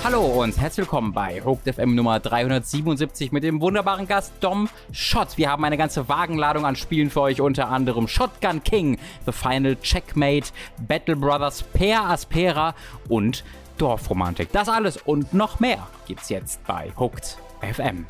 Hallo und herzlich willkommen bei Hooked FM Nummer 377 mit dem wunderbaren Gast Dom Schott. Wir haben eine ganze Wagenladung an Spielen für euch, unter anderem Shotgun King, The Final Checkmate, Battle Brothers, Per Aspera und Dorfromantik. Das alles und noch mehr gibt's jetzt bei Hooked FM.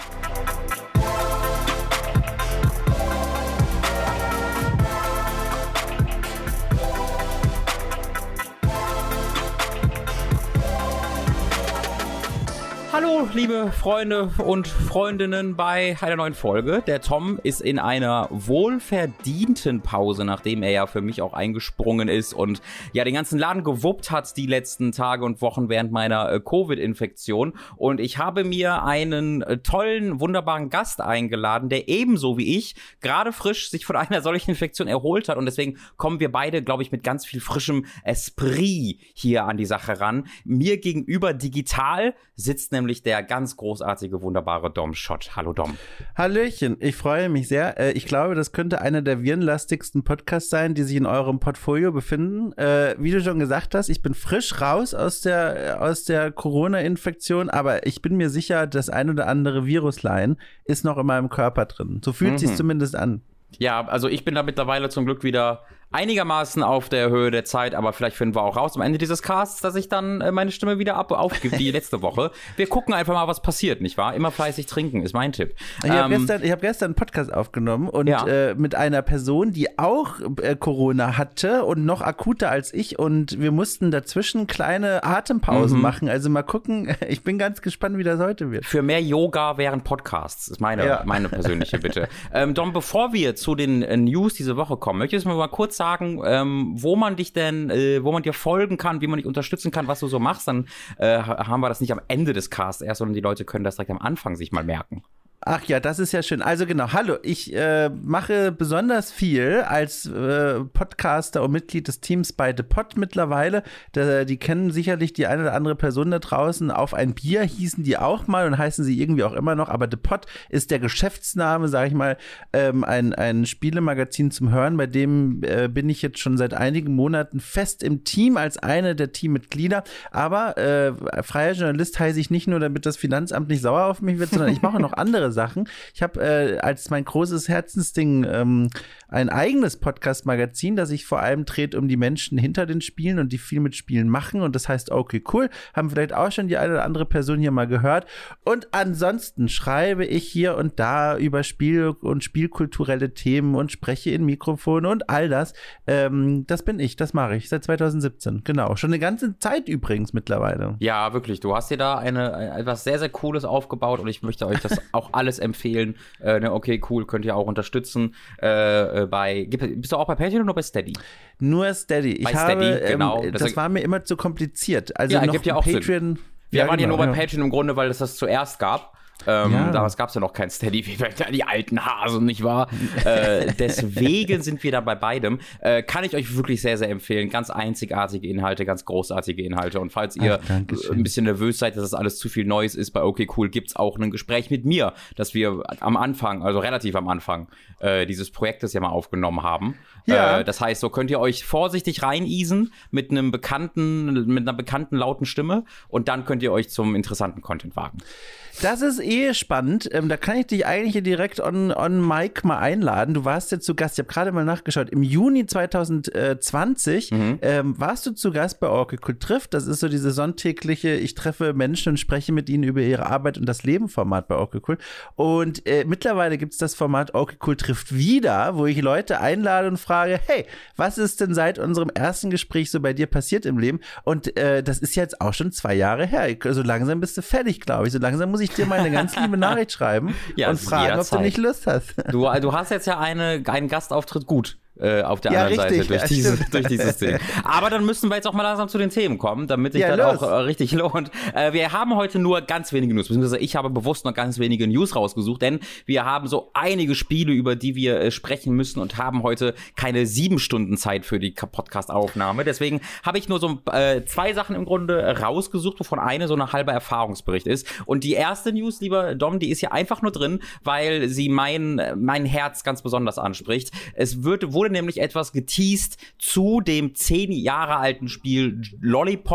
Hallo, liebe Freunde und Freundinnen bei einer neuen Folge. Der Tom ist in einer wohlverdienten Pause, nachdem er ja für mich auch eingesprungen ist und ja den ganzen Laden gewuppt hat die letzten Tage und Wochen während meiner Covid-Infektion. Und ich habe mir einen tollen, wunderbaren Gast eingeladen, der ebenso wie ich gerade frisch sich von einer solchen Infektion erholt hat. Und deswegen kommen wir beide, glaube ich, mit ganz viel frischem Esprit hier an die Sache ran. Mir gegenüber digital sitzt nämlich der ganz großartige, wunderbare Dom Schott. Hallo Dom. Hallöchen, ich freue mich sehr. Ich glaube, das könnte einer der virenlastigsten Podcasts sein, die sich in eurem Portfolio befinden. Wie du schon gesagt hast, ich bin frisch raus aus der Corona-Infektion, aber ich bin mir sicher, das ein oder andere Viruslein ist noch in meinem Körper drin. So fühlt sich's zumindest an. Ja, also ich bin da mittlerweile zum Glück wieder einigermaßen auf der Höhe der Zeit, aber vielleicht finden wir auch raus am Ende dieses Casts, dass ich dann meine Stimme wieder aufgebe wie letzte Woche. Wir gucken einfach mal, was passiert, nicht wahr? Immer fleißig trinken, ist mein Tipp. Ich habe gestern einen Podcast aufgenommen und mit einer Person, die auch Corona hatte und noch akuter als ich, und wir mussten dazwischen kleine Atempausen machen. Also mal gucken, ich bin ganz gespannt, wie das heute wird. Für mehr Yoga während Podcasts ist meine persönliche Bitte. Dom, bevor wir zu den News diese Woche kommen, möchtest du mir mal kurz sagen, wo man dir folgen kann, wie man dich unterstützen kann, was du so machst, dann haben wir das nicht am Ende des Casts erst, sondern die Leute können das direkt am Anfang sich mal merken. Ach ja, das ist ja schön. Also genau, hallo, ich mache besonders viel als Podcaster und Mitglied des Teams bei The Pod mittlerweile. Die kennen sicherlich die eine oder andere Person da draußen. Auf ein Bier hießen die auch mal und heißen sie irgendwie auch immer noch. Aber The Pod ist der Geschäftsname, sage ich mal, ein Spielemagazin zum Hören. Bei dem bin ich jetzt schon seit einigen Monaten fest im Team als eine der Teammitglieder. Aber freier Journalist heiße ich nicht nur, damit das Finanzamt nicht sauer auf mich wird, sondern ich mache noch andere Sachen. Ich habe als mein großes Herzensding ein eigenes Podcast-Magazin, das sich vor allem dreht um die Menschen hinter den Spielen und die viel mit Spielen machen, und das heißt Okay Cool. Haben vielleicht auch schon die eine oder andere Person hier mal gehört. Und ansonsten schreibe ich hier und da über Spiel und spielkulturelle Themen und spreche in Mikrofone und all das. Das bin ich, das mache ich seit 2017. Genau, schon eine ganze Zeit übrigens mittlerweile. Ja, wirklich. Du hast dir da etwas sehr, sehr Cooles aufgebaut und ich möchte euch das auch alles empfehlen. Okay, cool, könnt ihr auch unterstützen. Bist du auch bei Patreon oder bei Steady? Nur Steady. Bei Steady, genau. Das war mir immer zu kompliziert. Also ja, noch gibt ja auch Patreon. Sinn. Wir waren ja nur bei Patreon im Grunde, weil es das zuerst gab. Damals gab es ja noch kein Steady, wie die alten Hasen, nicht wahr? Deswegen sind wir da bei beidem. Kann ich euch wirklich sehr, sehr empfehlen. Ganz einzigartige Inhalte, ganz großartige Inhalte. Und falls ihr ein bisschen nervös seid, dass das alles zu viel Neues ist, bei Okay Cool gibt's auch ein Gespräch mit mir, das wir am Anfang, also relativ am Anfang dieses Projektes ja mal aufgenommen haben. Ja. Das heißt, so könnt ihr euch vorsichtig reineasen mit einer bekannten lauten Stimme, und dann könnt ihr euch zum interessanten Content wagen. Das ist spannend. Da kann ich dich eigentlich direkt on Mic mal einladen. Du warst jetzt zu Gast, ich habe gerade mal nachgeschaut, im Juni 2020 warst du zu Gast bei Okay Cool trifft. Das ist so diese sonntägliche, ich treffe Menschen und spreche mit ihnen über ihre Arbeit und das Leben-Format bei Okay Cool. Und mittlerweile gibt es das Format Okay Cool trifft wieder, wo ich Leute einlade und frage, hey, was ist denn seit unserem ersten Gespräch so bei dir passiert im Leben? Und das ist jetzt auch schon 2 Jahre her. So langsam bist du fertig, glaube ich. So langsam muss ich dir mal eine ganz liebe Nachricht schreiben und fragen, ob du nicht Lust hast. Du hast jetzt ja einen Gastauftritt gut. Auf der anderen richtig, Seite durch dieses Ding. Aber dann müssen wir jetzt auch mal langsam zu den Themen kommen, damit sich das auch richtig lohnt. Wir haben heute nur ganz wenige News, beziehungsweise ich habe bewusst noch ganz wenige News rausgesucht, denn wir haben so einige Spiele, über die wir sprechen müssen, und haben heute keine 7 Stunden Zeit für die Podcast-Aufnahme. Deswegen habe ich nur so 2 Sachen im Grunde rausgesucht, wovon eine so ein halber Erfahrungsbericht ist. Und die erste News, lieber Dom, die ist hier einfach nur drin, weil sie mein Herz ganz besonders anspricht. Es wurde nämlich etwas geteased zu dem 10 Jahre alten Spiel Lollipop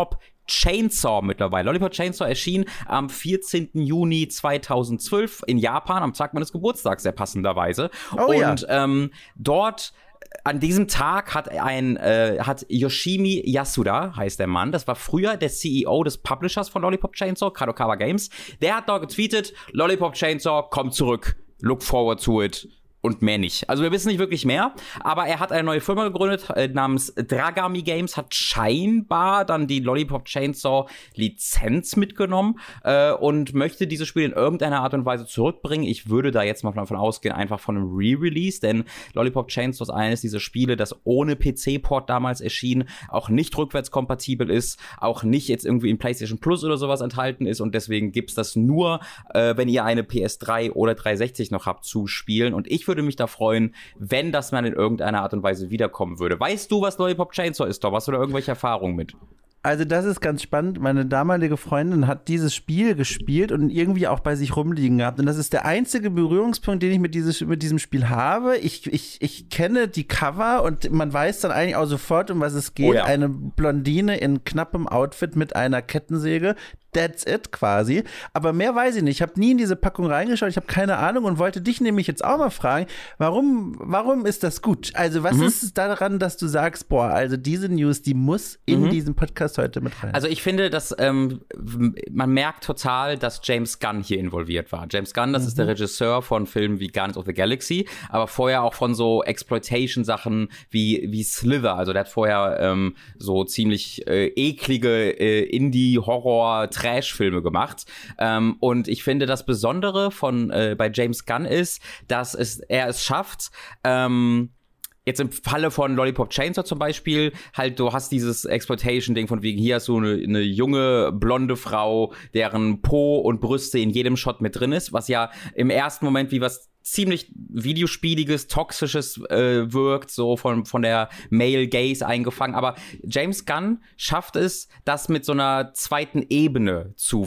Chainsaw mittlerweile. Lollipop Chainsaw erschien am 14. Juni 2012 in Japan, am Tag meines Geburtstags, sehr passenderweise. Und dort an diesem Tag hat Yoshimi Yasuda, heißt der Mann, das war früher der CEO des Publishers von Lollipop Chainsaw, Kadokawa Games, der hat dort getweetet, Lollipop Chainsaw, kommt zurück, look forward to it. Und mehr nicht. Also wir wissen nicht wirklich mehr, aber er hat eine neue Firma gegründet namens Dragami Games, hat scheinbar dann die Lollipop Chainsaw Lizenz mitgenommen und möchte dieses Spiel in irgendeiner Art und Weise zurückbringen. Ich würde da jetzt mal davon ausgehen, einfach von einem Re-Release, denn Lollipop Chainsaw ist eines dieser Spiele, das ohne PC-Port damals erschien, auch nicht rückwärtskompatibel ist, auch nicht jetzt irgendwie in PlayStation Plus oder sowas enthalten ist und deswegen gibt's das nur, wenn ihr eine PS3 oder 360 noch habt, zu spielen. Und ich würde mich da freuen, wenn das mal in irgendeiner Art und Weise wiederkommen würde. Weißt du, was Lollipop Chainsaw ist, Tom? Hast du da irgendwelche Erfahrungen mit? Also das ist ganz spannend. Meine damalige Freundin hat dieses Spiel gespielt und irgendwie auch bei sich rumliegen gehabt. Und das ist der einzige Berührungspunkt, den ich mit diesem Spiel habe. Ich kenne die Cover und man weiß dann eigentlich auch sofort, um was es geht. Oh ja. Eine Blondine in knappem Outfit mit einer Kettensäge. That's it quasi. Aber mehr weiß ich nicht. Ich habe nie in diese Packung reingeschaut. Ich habe keine Ahnung und wollte dich nämlich jetzt auch mal fragen, warum ist das gut? Also was ist es daran, dass du sagst, boah, also diese News, die muss in diesen Podcast heute mit rein? Also ich finde, dass man merkt total, dass James Gunn hier involviert war. James Gunn, das ist der Regisseur von Filmen wie Guardians of the Galaxy, aber vorher auch von so Exploitation-Sachen wie Slither. Also der hat vorher so ziemlich eklige Indie-Horror- Trash-Filme gemacht. Und ich finde, das Besondere bei James Gunn ist, dass er es schafft, jetzt im Falle von Lollipop Chainsaw zum Beispiel, halt, du hast dieses Exploitation-Ding von wegen, hier hast du eine junge, blonde Frau, deren Po und Brüste in jedem Shot mit drin ist, was ja im ersten Moment wie was ziemlich videospieliges, toxisches wirkt, so von der Male Gaze eingefangen. Aber James Gunn schafft es, das mit so einer zweiten Ebene zu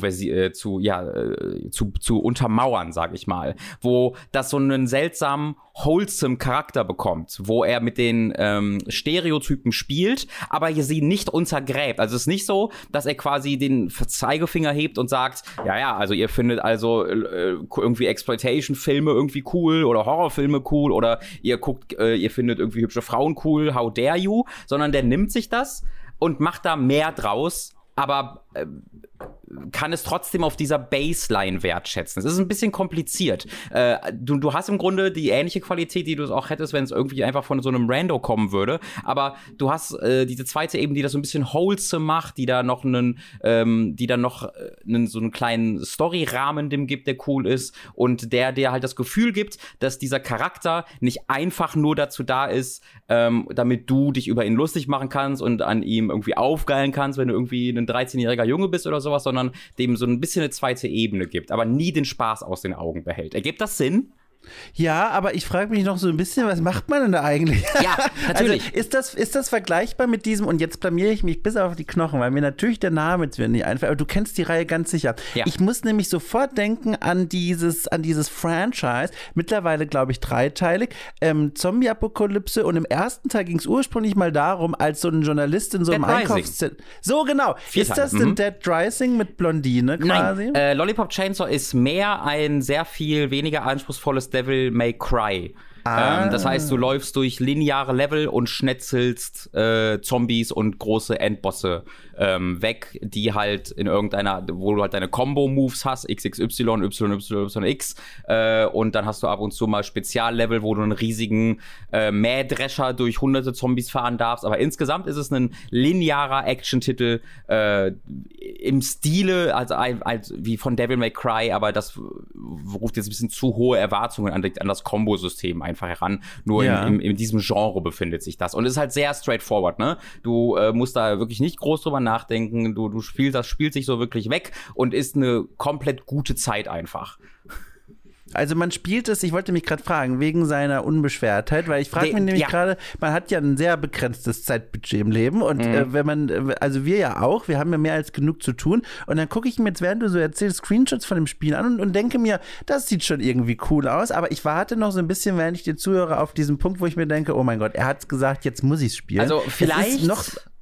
untermauern, sag ich mal. Wo das so einen seltsamen, wholesome Charakter bekommt, wo er mit den Stereotypen spielt, aber sie nicht untergräbt. Also es ist nicht so, dass er quasi den Zeigefinger hebt und sagt, ja, also ihr findet also irgendwie Exploitation-Filme irgendwie cool oder Horrorfilme cool oder ihr findet irgendwie hübsche Frauen cool, how dare you, sondern der nimmt sich das und macht da mehr draus, aber kann es trotzdem auf dieser Baseline wertschätzen. Es ist ein bisschen kompliziert. Du hast im Grunde die ähnliche Qualität, die du auch hättest, wenn es irgendwie einfach von so einem Rando kommen würde, aber du hast diese zweite Ebene, die das so ein bisschen wholesome macht, die da noch so einen kleinen Storyrahmen dem gibt, der cool ist und der halt das Gefühl gibt, dass dieser Charakter nicht einfach nur dazu da ist, damit du dich über ihn lustig machen kannst und an ihm irgendwie aufgeilen kannst, wenn du irgendwie ein 13-jähriger Junge bist oder sowas, sondern dem so ein bisschen eine zweite Ebene gibt, aber nie den Spaß aus den Augen behält. Ergibt das Sinn? Ja, aber ich frage mich noch so ein bisschen, was macht man denn da eigentlich? Ja, natürlich. Also, ist das vergleichbar mit diesem, und jetzt blamiere ich mich bis auf die Knochen, weil mir natürlich der Name jetzt wieder nicht einfällt, aber du kennst die Reihe ganz sicher. Ja. Ich muss nämlich sofort denken an dieses Franchise, mittlerweile glaube ich dreiteilig, Zombie-Apokalypse, und im ersten Teil ging es ursprünglich mal darum, als so ein Journalist in so einem Einkaufszentrum. So genau. Ist das denn Dead Rising mit Blondine quasi? Nein, Lollipop Chainsaw ist mehr ein sehr viel weniger anspruchsvolles Devil May Cry. Das heißt, du läufst durch lineare Level und schnetzelst Zombies und große Endbosse weg, die halt in wo du halt deine Combo-Moves hast, XXY, YYX, und dann hast du ab und zu mal Speziallevel, wo du einen riesigen Mähdrescher durch hunderte Zombies fahren darfst, aber insgesamt ist es ein linearer Action-Titel im Stile, also wie von Devil May Cry, aber das ruft jetzt ein bisschen zu hohe Erwartungen an das Combo-System einfach heran. Nur in diesem Genre befindet sich das. Und es ist halt sehr straightforward, ne? Du musst da wirklich nicht groß drüber nachdenken. Das spielt sich so wirklich weg und ist eine komplett gute Zeit einfach. Also man spielt es, ich wollte mich gerade fragen, wegen seiner Unbeschwertheit, weil ich frage mich nämlich gerade, man hat ja ein sehr begrenztes Zeitbudget im Leben und also wir ja auch, wir haben ja mehr als genug zu tun, und dann gucke ich mir jetzt, während du so erzählst, Screenshots von dem Spiel an und denke mir, das sieht schon irgendwie cool aus, aber ich warte noch so ein bisschen, während ich dir zuhöre, auf diesen Punkt, wo ich mir denke, oh mein Gott, er hat gesagt, jetzt muss ich es spielen. Also vielleicht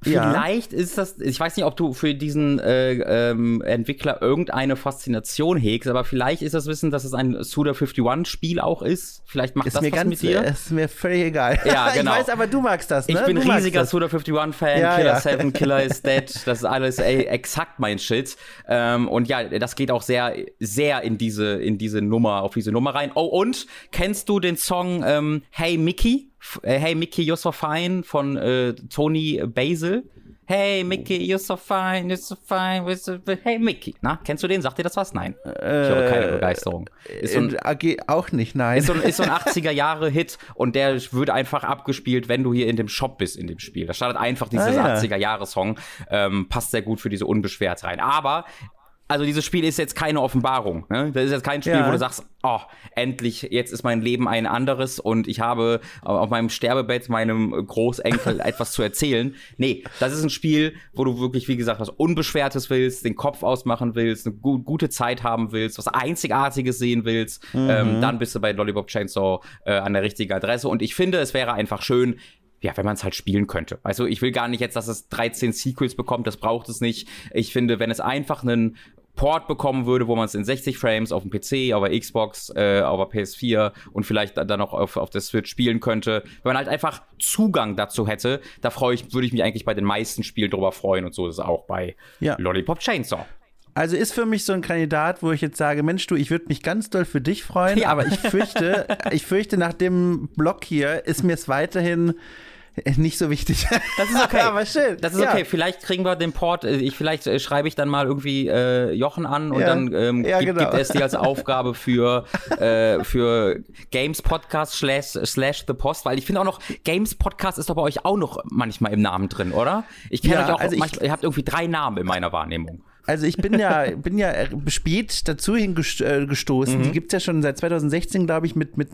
Vielleicht ist das, ich weiß nicht, ob du für diesen Entwickler irgendeine Faszination hegst, aber vielleicht ist das Wissen, dass es ein Suda51-Spiel auch ist. Vielleicht macht das was mit dir. Ist mir völlig egal. Ja, genau. Ich weiß, aber du magst das, ne? Ich bin riesiger Suda51-Fan, ja, Killer 7, Killer is Dead, das ist alles exakt mein Shit. Und ja, das geht auch sehr, sehr in diese Nummer, auf diese Nummer rein. Oh, und kennst du den Song Hey Mickey? Hey Mickey, you're so fine von Tony Basil. Hey Mickey, you're so fine, hey Mickey. Na, kennst du den? Sagt dir das was? Nein. Ich habe keine Begeisterung. Ist so auch nicht, nein. Ist so ein 80er-Jahre-Hit und der wird einfach abgespielt, wenn du hier in dem Shop bist in dem Spiel. Da startet einfach dieses 80er-Jahre-Song. Passt sehr gut für diese Unbeschwert rein. Aber also dieses Spiel ist jetzt keine Offenbarung. Ne? Das ist jetzt kein Spiel, wo du sagst, oh, endlich, jetzt ist mein Leben ein anderes und ich habe auf meinem Sterbebett meinem Großenkel etwas zu erzählen. Nee, das ist ein Spiel, wo du wirklich, wie gesagt, was Unbeschwertes willst, den Kopf ausmachen willst, eine gute Zeit haben willst, was Einzigartiges sehen willst. Dann bist du bei Lollipop Chainsaw an der richtigen Adresse. Und ich finde, es wäre einfach schön, ja, wenn man es halt spielen könnte. Also ich will gar nicht jetzt, dass es 13 Sequels bekommt, das braucht es nicht. Ich finde, wenn es einfach einen Port bekommen würde, wo man es in 60 Frames auf dem PC, auf der Xbox, auf der PS4 und vielleicht dann noch auf der Switch spielen könnte, wenn man halt einfach Zugang dazu hätte, würde ich mich eigentlich bei den meisten Spielen drüber freuen und so ist es auch bei Lollipop Chainsaw. Also ist für mich so ein Kandidat, wo ich jetzt sage, Mensch du, ich würde mich ganz doll für dich freuen, aber ich fürchte, nach dem Block hier ist mir es weiterhin nicht so wichtig. Das ist okay. Aber schön. Das ist okay. Vielleicht kriegen wir den Port, vielleicht schreibe ich dann mal irgendwie Jochen an und dann gibt es dir als Aufgabe für Games Podcast / The Post, weil ich finde auch noch, Games Podcast ist doch bei euch auch noch manchmal im Namen drin, oder? Ich kenne euch auch, also ihr habt irgendwie 3 Namen in meiner Wahrnehmung. Also ich bin ja spät dazu gestoßen. Die gibt's ja schon seit 2016, glaube ich, mit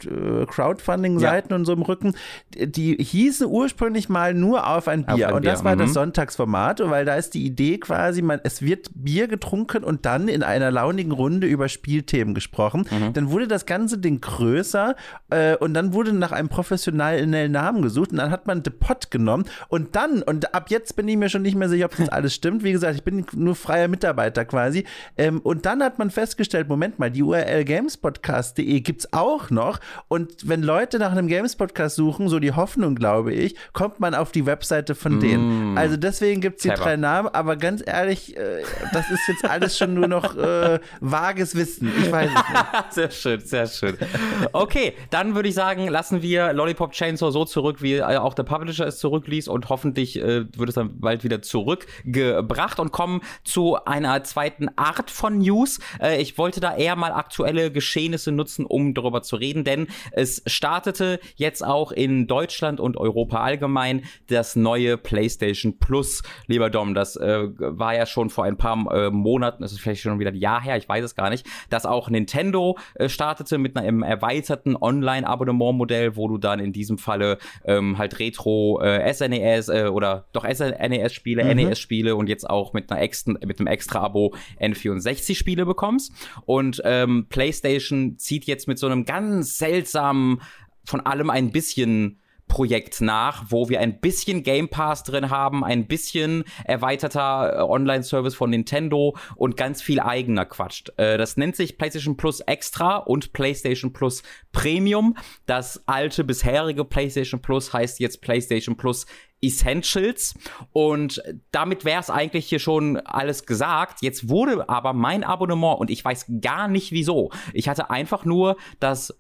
Crowdfunding-Seiten und so im Rücken. Die hießen ursprünglich mal nur auf ein Bier. Und das war das Sonntagsformat, weil da ist die Idee quasi, es wird Bier getrunken und dann in einer launigen Runde über Spielthemen gesprochen. Dann wurde das ganze Ding größer und dann wurde nach einem professionellen Namen gesucht und dann hat man The Pot genommen und ab jetzt bin ich mir schon nicht mehr sicher, ob das alles stimmt. Wie gesagt, ich bin nur freier Mitarbeiter quasi. Und dann hat man festgestellt, Moment mal, die URL gamespodcast.de gibt's auch noch. Und wenn Leute nach einem Games-Podcast suchen, so die Hoffnung, glaube ich, kommt man auf die Webseite von denen. Also deswegen gibt's die 3 Namen, aber ganz ehrlich, das ist jetzt alles schon nur noch vages Wissen. Ich weiß es nicht. Sehr schön, sehr schön. Okay, dann würde ich sagen, lassen wir Lollipop Chainsaw so zurück, wie auch der Publisher es zurückließ und hoffentlich wird es dann bald wieder zurückgebracht und kommen zu einer zweiten Art von News. Ich wollte da eher mal aktuelle Geschehnisse nutzen, um darüber zu reden, denn es startete jetzt auch in Deutschland und Europa allgemein das neue PlayStation Plus. Lieber Dom, das war ja schon vor ein paar Monaten, das ist vielleicht schon wieder ein Jahr her, ich weiß es gar nicht, dass auch Nintendo startete mit einem erweiterten Online-Abonnement-Modell, wo du dann in diesem Falle halt Retro SNES oder doch SNES-Spiele, NES-Spiele und jetzt auch mit einem Extra-Abo N64-Spiele bekommst. Und PlayStation zieht jetzt mit so einem ganz seltsamen, von allem ein bisschen Projekt nach, wo wir ein bisschen Game Pass drin haben, ein bisschen erweiterter Online-Service von Nintendo und ganz viel eigener Quatsch. Das nennt sich PlayStation Plus Extra und PlayStation Plus Premium. Das alte, bisherige PlayStation Plus heißt jetzt PlayStation Plus Essentials und damit wäre es eigentlich hier schon alles gesagt. Jetzt wurde aber mein Abonnement und ich weiß gar nicht wieso. Ich hatte einfach nur das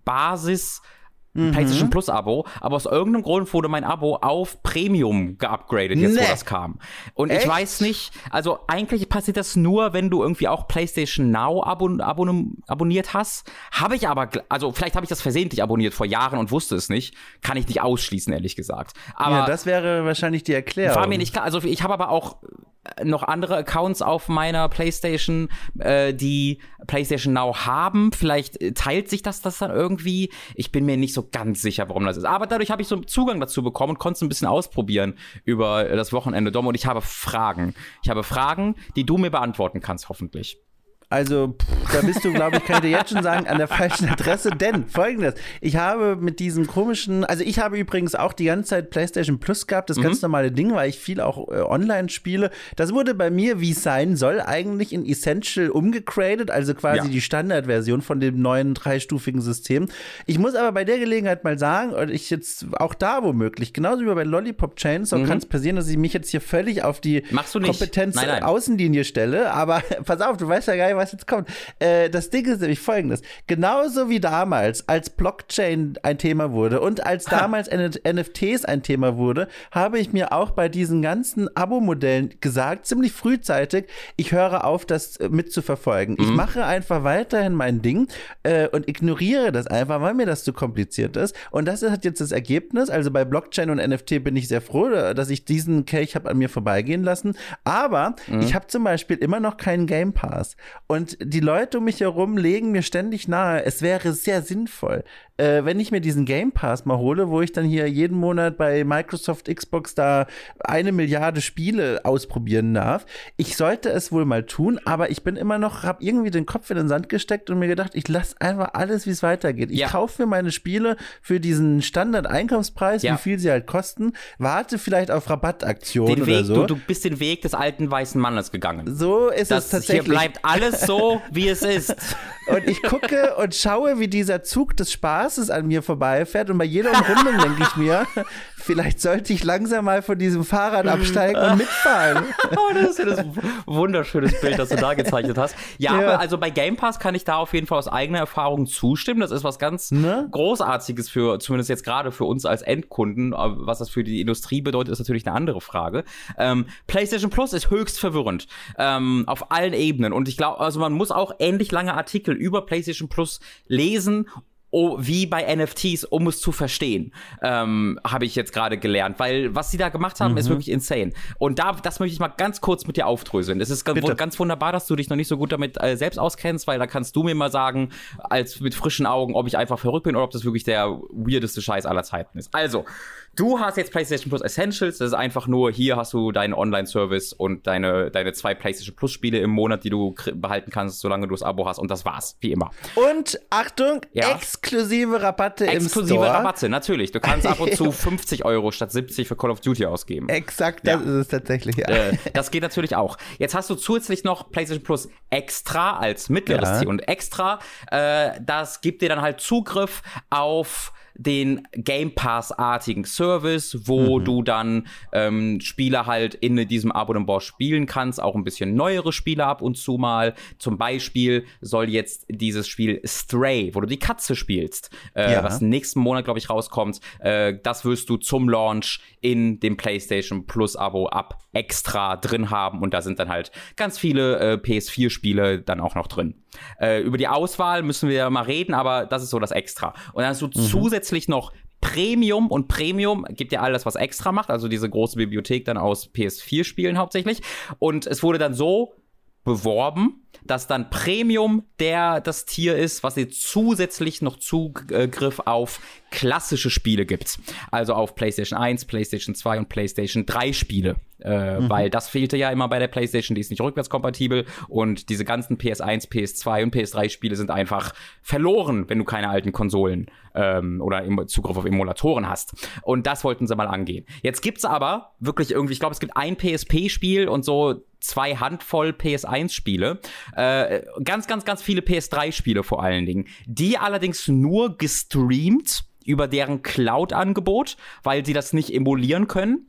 Basis PlayStation Plus Abo, aber aus irgendeinem Grund wurde mein Abo auf Premium geupgradet, jetzt wo das kam. Und ich weiß nicht, also eigentlich passiert das nur, wenn du irgendwie auch PlayStation Now abonniert hast. Habe ich aber, also vielleicht habe ich das versehentlich abonniert vor Jahren und wusste es nicht. Kann ich nicht ausschließen, ehrlich gesagt. Aber ja, das wäre wahrscheinlich die Erklärung. War mir nicht klar. Also ich habe aber auch noch andere Accounts auf meiner PlayStation, die PlayStation Now haben. Vielleicht teilt sich das dann irgendwie. Ich bin mir nicht so ganz sicher, warum das ist. Aber dadurch habe ich so einen Zugang dazu bekommen und konnte es ein bisschen ausprobieren über das Wochenende, Dom. Und ich habe Fragen. Die du mir beantworten kannst, hoffentlich. Also, da bist du, glaube ich, kann ich dir jetzt schon sagen, an der falschen Adresse, denn Folgendes, ich habe mit diesem komischen, also ich habe übrigens auch die ganze Zeit PlayStation Plus gehabt, das ganz normale Ding, weil ich viel auch online spiele. Das wurde bei mir, wie es sein soll, eigentlich in Essential umgegradet, also quasi die Standardversion von dem neuen 3-stufigen System. Ich muss aber bei der Gelegenheit mal sagen, und ich jetzt auch da womöglich, genauso wie bei Lollipop Chainsaw, kann es passieren, dass ich mich jetzt hier völlig auf die Kompetenz-Außenlinie stelle, aber pass auf, du weißt ja gar nicht, was jetzt kommt. Das Ding ist nämlich folgendes. Genauso wie damals, als Blockchain ein Thema wurde und als damals NFTs ein Thema wurde, habe ich mir auch bei diesen ganzen Abo-Modellen gesagt, ziemlich frühzeitig, ich höre auf, das mitzuverfolgen. Ich mache einfach weiterhin mein Ding und ignoriere das einfach, weil mir das zu kompliziert ist. Und das hat jetzt das Ergebnis. Also bei Blockchain und NFT bin ich sehr froh, dass ich diesen Kelch habe an mir vorbeigehen lassen. Aber ich habe zum Beispiel immer noch keinen Game Pass. Und die Leute um mich herum legen mir ständig nahe, es wäre sehr sinnvoll, wenn ich mir diesen Game Pass mal hole, wo ich dann hier jeden Monat bei Microsoft Xbox da 1 Milliarde Spiele ausprobieren darf. Ich sollte es wohl mal tun, aber ich bin immer noch, habe irgendwie den Kopf in den Sand gesteckt und mir gedacht, ich lasse einfach alles, wie es weitergeht. Ich kaufe mir meine Spiele für diesen Standard-Einkaufspreis, wie viel sie halt kosten, warte vielleicht auf Rabattaktionen oder so. Du bist den Weg des alten weißen Mannes gegangen. So ist es tatsächlich. Hier bleibt alles so, wie es ist. Und ich gucke und schaue, wie dieser Zug des Spaßes an mir vorbeifährt und bei jeder Umrundung denke ich mir, vielleicht sollte ich langsam mal von diesem Fahrrad absteigen und mitfahren. Oh, das ist ja das wunderschönes Bild, das du da gezeichnet hast. Ja, aber also bei Game Pass kann ich da auf jeden Fall aus eigener Erfahrung zustimmen. Das ist was ganz Großartiges für, zumindest jetzt gerade für uns als Endkunden. Was das für die Industrie bedeutet, ist natürlich eine andere Frage. PlayStation Plus ist höchst verwirrend. Auf allen Ebenen. Und ich glaube, also man muss auch ähnlich lange Artikel über PlayStation Plus lesen, wie bei NFTs, um es zu verstehen, habe ich jetzt gerade gelernt. Weil was sie da gemacht haben, ist wirklich insane. Und das möchte ich mal ganz kurz mit dir aufdröseln. Es ist ganz wunderbar, dass du dich noch nicht so gut damit selbst auskennst, weil da kannst du mir mal sagen, als mit frischen Augen, ob ich einfach verrückt bin oder ob das wirklich der weirdeste Scheiß aller Zeiten ist. Also, du hast jetzt PlayStation Plus Essentials. Das ist einfach nur, hier hast du deinen Online-Service und deine 2 PlayStation Plus Spiele im Monat, die du behalten kannst, solange du das Abo hast. Und das war's, wie immer. Und, Achtung, exklusive Rabatte im Store. Exklusive Rabatte, natürlich. Du kannst ab und zu 50 € statt 70 für Call of Duty ausgeben. Exakt, das ist es tatsächlich, das geht natürlich auch. Jetzt hast du zusätzlich noch PlayStation Plus Extra als mittleres Tier. Und Extra, das gibt dir dann halt Zugriff auf den Game Pass-artigen Service, wo du dann Spiele halt in diesem Abonnement spielen kannst, auch ein bisschen neuere Spiele ab und zu mal. Zum Beispiel soll jetzt dieses Spiel Stray, wo du die Katze spielst, was nächsten Monat, glaube ich, rauskommt, das wirst du zum Launch in dem PlayStation Plus-Abo ab Extra drin haben und da sind dann halt ganz viele PS4-Spiele dann auch noch drin. Über die Auswahl müssen wir mal reden, aber das ist so das Extra. Und dann hast du zusätzlich noch Premium und Premium gibt ja alles, was Extra macht, also diese große Bibliothek dann aus PS4-Spielen hauptsächlich. Und es wurde dann so beworben, dass dann Premium das Tier ist, was dir zusätzlich noch Zugriff auf klassische Spiele gibt. Also auf PlayStation 1, PlayStation 2 und PlayStation 3 Spiele. Weil das fehlte ja immer bei der PlayStation, die ist nicht rückwärtskompatibel und diese ganzen PS1, PS2 und PS3 Spiele sind einfach verloren, wenn du keine alten Konsolen oder Zugriff auf Emulatoren hast. Und das wollten sie mal angehen. Jetzt gibt's aber wirklich irgendwie, ich glaube, es gibt ein PSP-Spiel und so 2 Handvoll PS1-Spiele. Ganz, ganz, ganz viele PS3-Spiele vor allen Dingen. Die allerdings nur gestreamt über deren Cloud-Angebot, weil sie das nicht emulieren können.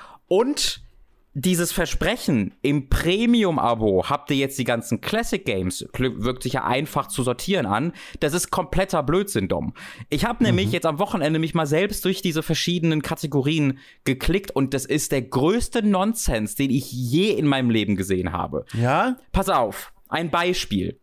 Und dieses Versprechen, im Premium-Abo habt ihr jetzt die ganzen Classic-Games, wirkt sich ja einfach zu sortieren an, das ist kompletter Blödsinn, Dom. Ich habe nämlich jetzt am Wochenende mich mal selbst durch diese verschiedenen Kategorien geklickt und das ist der größte Nonsens, den ich je in meinem Leben gesehen habe. Ja? Pass auf, ein Beispiel.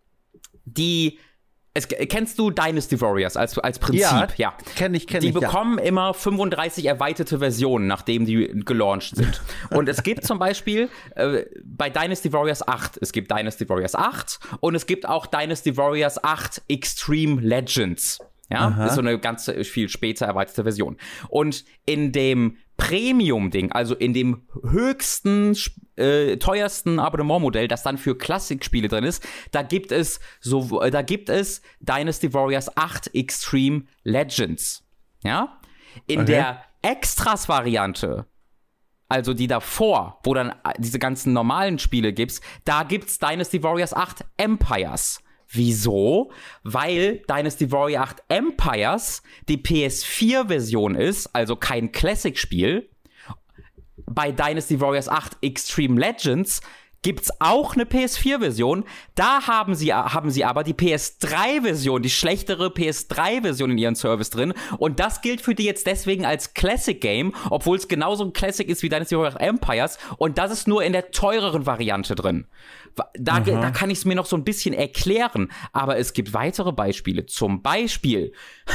Kennst du Dynasty Warriors als Prinzip? Ja, kenn ich. Die bekommen immer 35 erweiterte Versionen, nachdem die gelauncht sind. Und es gibt zum Beispiel bei Dynasty Warriors 8, es gibt Dynasty Warriors 8 und es gibt auch Dynasty Warriors 8 Extreme Legends. Ja, das ist so eine ganz viel später erweiterte Version. Und in dem Premium-Ding, also in dem höchsten, teuersten Abonnementmodell, das dann für Klassikspiele drin ist, da gibt es Dynasty Warriors 8 Extreme Legends. Ja? In der Extras-Variante, also die davor, wo dann diese ganzen normalen Spiele gibt's, da gibt's Dynasty Warriors 8 Empires. Wieso? Weil Dynasty Warrior 8 Empires die PS4-Version ist, also kein Classic-Spiel. Bei Dynasty Warriors 8 Extreme Legends gibt's auch eine PS4-Version. Da haben sie aber die PS3-Version, die schlechtere PS3-Version in ihren Service drin. Und das gilt für die jetzt deswegen als Classic-Game, obwohl es genauso ein Classic ist wie Dynasty Warriors Empires. Und das ist nur in der teureren Variante drin. Da kann ich es mir noch so ein bisschen erklären. Aber es gibt weitere Beispiele. Zum Beispiel